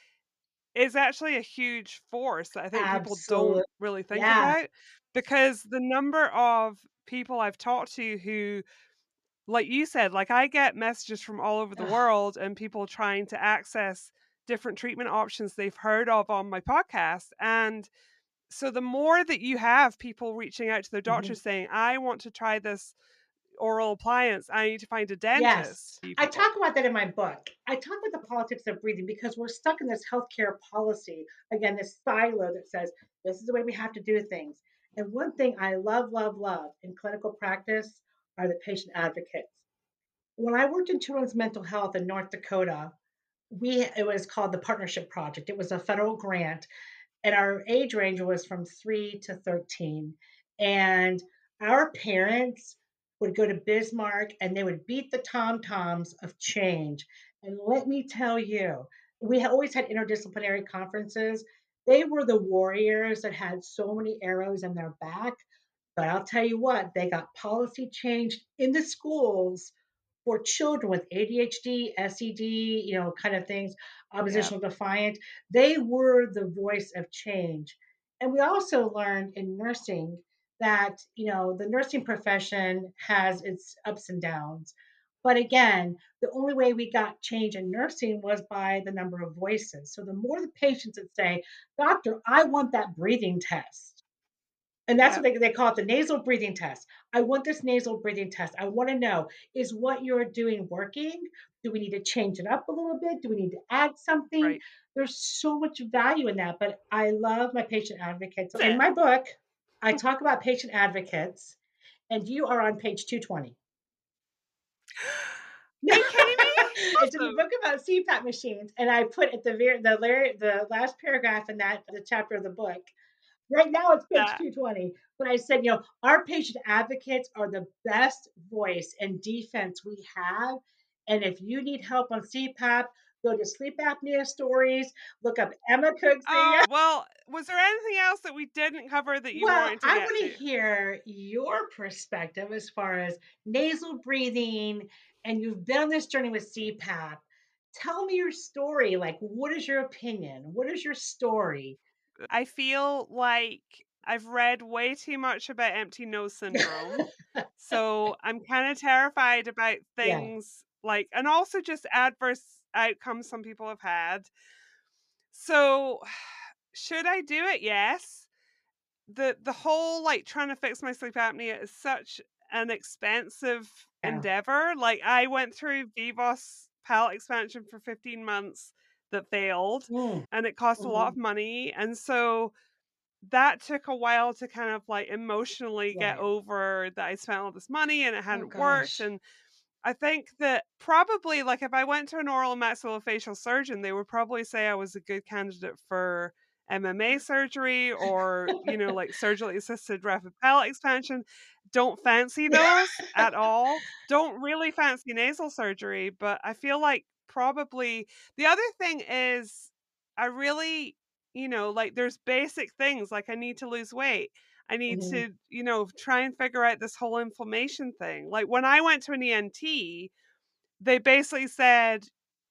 Speaker 1: is actually a huge force that I think people
Speaker 2: absolutely.
Speaker 1: don't really think
Speaker 2: Yeah.
Speaker 1: about because the number of people I've talked to who like you said, like I get messages from all over the
Speaker 2: Ugh,
Speaker 1: world and people trying to access different treatment options they've heard of on my podcast. And so the more that you have people reaching out to their doctors
Speaker 2: mhm.
Speaker 1: saying, I want to try this oral appliance, I need to find a
Speaker 2: Yes.
Speaker 1: dentist. You
Speaker 2: I
Speaker 1: people.
Speaker 2: talk about that in my book. I talk about the politics of breathing because we're stuck in this healthcare policy, again, this silo that says this is the way we have to do things. And one thing I love, love, love in clinical practice are the patient advocates. When I worked in children's mental health in North Dakota, we it was called the Partnership Project. It was a federal grant and our age range was from 3 to 13. And our parents would go to Bismarck and they would beat the tom toms of change. And let me tell you, we always had interdisciplinary conferences. They were the warriors that had so many arrows in their back. But I'll tell you what, they got policy changed in the schools for children with ADHD, SED, kind of things,
Speaker 1: Yeah.
Speaker 2: oppositional defiant. They were the voice of change. And we also learned in nursing that, the nursing profession has its ups and downs. But again, the only way we got change in nursing was by the number of voices. So the more the patients that say, Doctor, I want that breathing test, and that's
Speaker 1: Yeah.
Speaker 2: what they call it, the nasal breathing test. I want this nasal breathing test. I want to know, is what you're doing working? Do we need to change it up a little bit? Do we need to add something?
Speaker 1: Right.
Speaker 2: There's so much value in that. But I love my patient advocates.
Speaker 1: Is
Speaker 2: In
Speaker 1: it?
Speaker 2: my book, I talk about patient advocates, and you are on page 220.
Speaker 1: Are you kidding me?
Speaker 2: It's in the
Speaker 1: Awesome.
Speaker 2: book about CPAP machines, and I put at the last paragraph in that the chapter of the book. Right now it's page
Speaker 1: That
Speaker 2: 220. But I said, our patient advocates are the best voice and defense we have. And if you need help on CPAP, go to Sleep Apnea Stories, look up Emma Cooksey.
Speaker 1: oh, well, was there anything else that we didn't cover that you
Speaker 2: Well,
Speaker 1: wanted to
Speaker 2: I
Speaker 1: get
Speaker 2: want to
Speaker 1: to?
Speaker 2: hear your perspective as far as nasal breathing, and you've been on this journey with CPAP. Tell me your story. Like, what is your opinion? What is your story?
Speaker 1: I feel like I've read way too much about empty nose syndrome. So I'm kind of terrified about
Speaker 2: Yeah.
Speaker 1: things like, and also just adverse outcomes some people have had. So should I do it? Yes. The whole like trying to fix my sleep apnea is such an expensive
Speaker 2: Yeah.
Speaker 1: endeavor. Like I went through Vivos palate expansion for 15 months that failed
Speaker 2: Mm,
Speaker 1: and it cost a lot of
Speaker 2: mhm.
Speaker 1: money. And so that took a while to kind of like emotionally get
Speaker 2: Right.
Speaker 1: over that I spent all this money and it
Speaker 2: Oh
Speaker 1: hadn't worked.
Speaker 2: gosh.
Speaker 1: And I think that probably like if I went to an oral and maxillofacial surgeon, they would probably say I was a good candidate for MMA surgery or, like surgically assisted rapid palate expansion. Don't fancy those at all. Don't really fancy nasal surgery, but I feel like probably the other thing is I really, like there's basic things like I need to lose weight. I need
Speaker 2: Mhm.
Speaker 1: to, try and figure out this whole inflammation thing. Like when I went to an ENT, they basically said,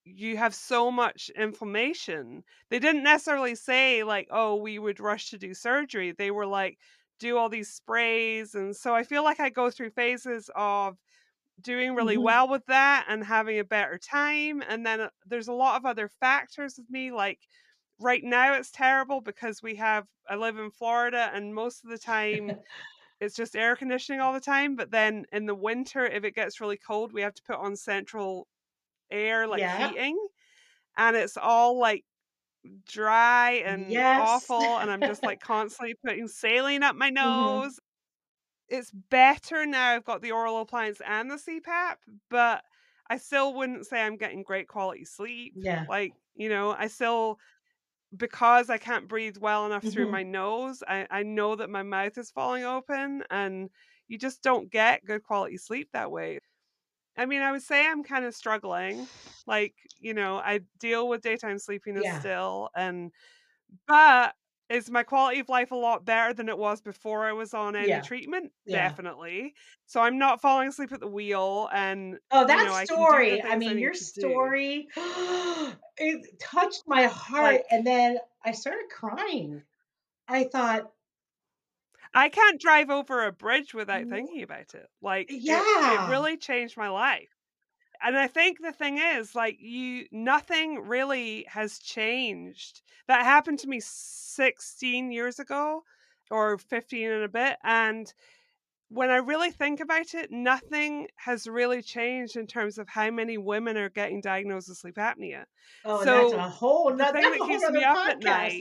Speaker 1: you have so much inflammation. They didn't necessarily say like, "Oh, we would rush to do surgery." They were like, "Do all these sprays." And so I feel like I go through phases of doing really
Speaker 2: Mhm.
Speaker 1: well with that and having a better time, and then, there's a lot of other factors with me, like, right now it's terrible because I live in Florida, and most of the time it's just air conditioning all the time, but then in the winter, if it gets really cold, we have to put on central air, like,
Speaker 2: Yeah.
Speaker 1: heating, and it's all, like, dry and
Speaker 2: Yes.
Speaker 1: awful, and I'm just, like, constantly putting saline up my
Speaker 2: Mhm.
Speaker 1: nose. It's better now I've got the oral appliance and the CPAP, but I still wouldn't say I'm getting great quality sleep.
Speaker 2: Yeah.
Speaker 1: Like, I still, because I can't breathe well enough through my
Speaker 2: Mhm.
Speaker 1: nose, I know that my mouth is falling open, and you just don't get good quality sleep that way. I mean, I would say I'm kinda struggling. Like, I deal with daytime sleepiness
Speaker 2: Yeah.
Speaker 1: still, but is my quality of life a lot better than it was before I was on any
Speaker 2: Yeah.
Speaker 1: treatment?
Speaker 2: Yeah.
Speaker 1: Definitely. So I'm not falling asleep at the wheel, and,
Speaker 2: Oh, that
Speaker 1: I can do the
Speaker 2: story, I
Speaker 1: things I
Speaker 2: mean,
Speaker 1: need
Speaker 2: your
Speaker 1: to do.
Speaker 2: story, it touched my heart,
Speaker 1: Like,
Speaker 2: and then I started crying. I thought,
Speaker 1: I can't drive over a bridge without
Speaker 2: "W
Speaker 1: thinking about it. Like, it
Speaker 2: yeah."
Speaker 1: really changed my life. And I think the thing is, like, nothing really has changed. That happened to me 16 years ago, or 15 and a bit, and when I really think about it, nothing has really changed in terms of how many women are getting diagnosed with sleep apnea.
Speaker 2: Oh, and
Speaker 1: So, the thing
Speaker 2: that's
Speaker 1: that
Speaker 2: a whole
Speaker 1: keeps me
Speaker 2: other
Speaker 1: up at
Speaker 2: podcast.
Speaker 1: night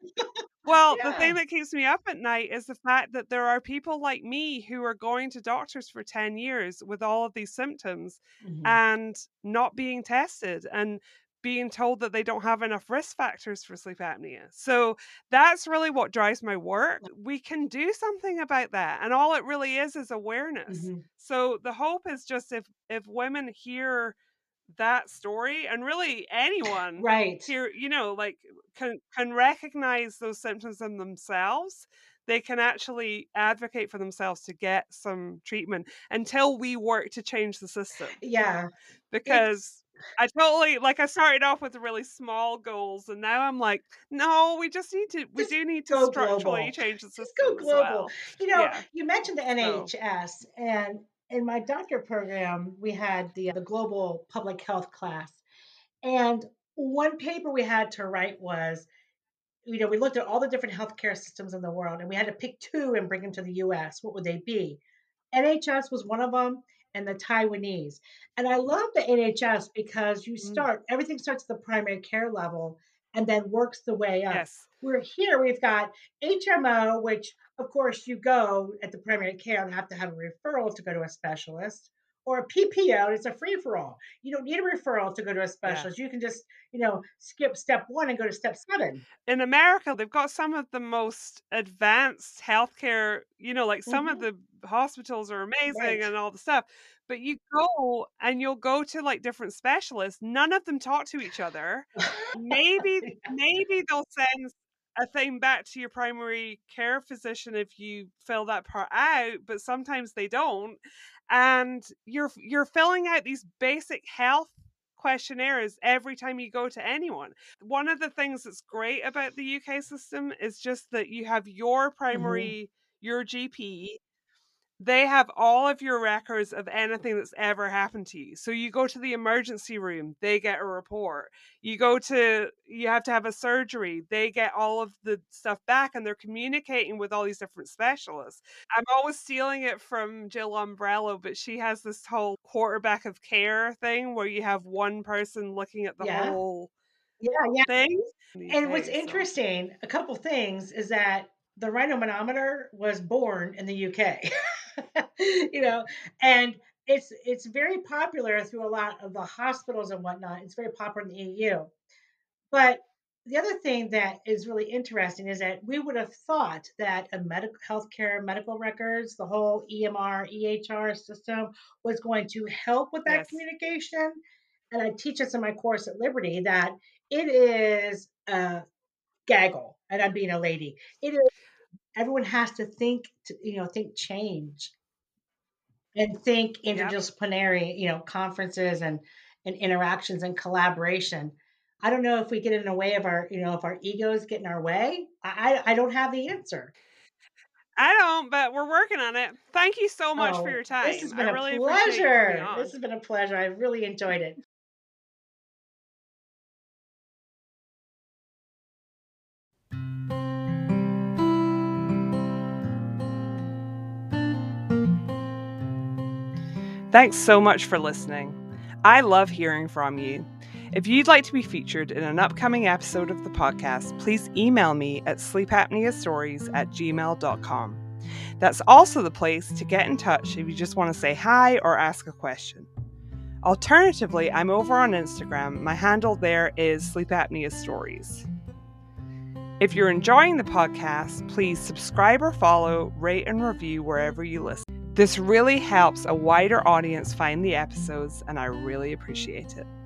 Speaker 1: the
Speaker 2: Yeah.
Speaker 1: thing that keeps me up at night is the fact that there are people like me who are going to doctors for 10 years with all of these symptoms
Speaker 2: Mhm.
Speaker 1: and not being tested and being told that they don't have enough risk factors for sleep apnea. So that's really what drives my work. We can do something about that. And all it really is awareness.
Speaker 2: Mhm.
Speaker 1: So the hope is just if women hear that story, and really anyone
Speaker 2: Right.
Speaker 1: here, like, can recognize those symptoms in themselves, they can actually advocate for themselves to get some treatment until we work to change the system.
Speaker 2: Yeah. It's
Speaker 1: Because I started off with really small goals, and now I'm like, "No, we
Speaker 2: just
Speaker 1: do need to
Speaker 2: go
Speaker 1: structurally
Speaker 2: global.
Speaker 1: change the
Speaker 2: Just go
Speaker 1: system as
Speaker 2: global.
Speaker 1: well." Yeah,
Speaker 2: You mentioned the
Speaker 1: so
Speaker 2: NHS, and in my doctor program, we had the global public health class. And one paper we had to write was, we looked at all the different healthcare systems in the world, and we had to pick two and bring them to the US. What would they be? NHS was one of them, and the Taiwanese. And I love the NHS because
Speaker 1: mm,
Speaker 2: everything starts at the primary care level and then works the way up.
Speaker 1: yes.
Speaker 2: We're here, we've got HMO, which of course you go at the primary care and have to have a referral to go to a specialist, or a PPO, it's a free for all. You don't need a referral to go to a
Speaker 1: Yeah.
Speaker 2: specialist. You can just, skip step one and go to step seven.
Speaker 1: In America, they've got some of the most advanced healthcare, like, some of
Speaker 2: Hmm.
Speaker 1: the hospitals are amazing
Speaker 2: Right.
Speaker 1: and all the stuff, but you go and you'll go to, like, different specialists, none of them talk to each other. Maybe they'll send a thing back to your primary care physician if you fill that part out, but sometimes they don't, and you're filling out these basic health questionnaires every time you go to anyone. One of the things that's great about the UK system is just that you have
Speaker 2: Hmm.
Speaker 1: your GP, they have all of your records of anything that's ever happened to you. So you go to the emergency room, they get a report. You have to have a surgery, they get all of the stuff back, and they're communicating with all these different specialists. I'm always stealing it from Jill Umbrello, but she has this whole quarterback of care thing where you have one person looking at the
Speaker 2: Yeah.
Speaker 1: whole
Speaker 2: Yeah. Yeah.
Speaker 1: thing in the
Speaker 2: And what's
Speaker 1: UK, so
Speaker 2: interesting, a couple things, is that the rhinomanometer was born in the UK. you know, and it's very popular through a lot of the hospitals and whatnot. It's very popular in the EU. But the other thing that is really interesting is that we would have thought that a medical healthcare medical records, the whole EMR, EHR system was going to help with that
Speaker 1: yes.
Speaker 2: communication. And I teach this in my course at Liberty that it is gaggle, and I'm being a lady. It is everyone has to think change and think
Speaker 1: Yep.
Speaker 2: interdisciplinary, conferences and and interactions and collaboration. I don't know if we get in the way of our, if our egos get in our way. I don't have the answer.
Speaker 1: I don't, but we're working on it. Thank you so much for
Speaker 2: Oh,
Speaker 1: your
Speaker 2: this has
Speaker 1: time. I
Speaker 2: been a
Speaker 1: really appreciate you coming
Speaker 2: pleasure. This
Speaker 1: on.
Speaker 2: has been a pleasure. I've really enjoyed it.
Speaker 1: Thanks so much for listening. I love hearing from you. If you'd like to be featured in an upcoming episode of the podcast, please email me at sleepapneastories@gmail.com. That's also the place to get in touch if you just want to say hi or ask a question. Alternatively, I'm over on Instagram. My handle there is Sleep Apnea Stories. If you're enjoying the podcast, please subscribe or follow, rate and review wherever you listen. This really helps a wider audience find the episodes, and I really appreciate it.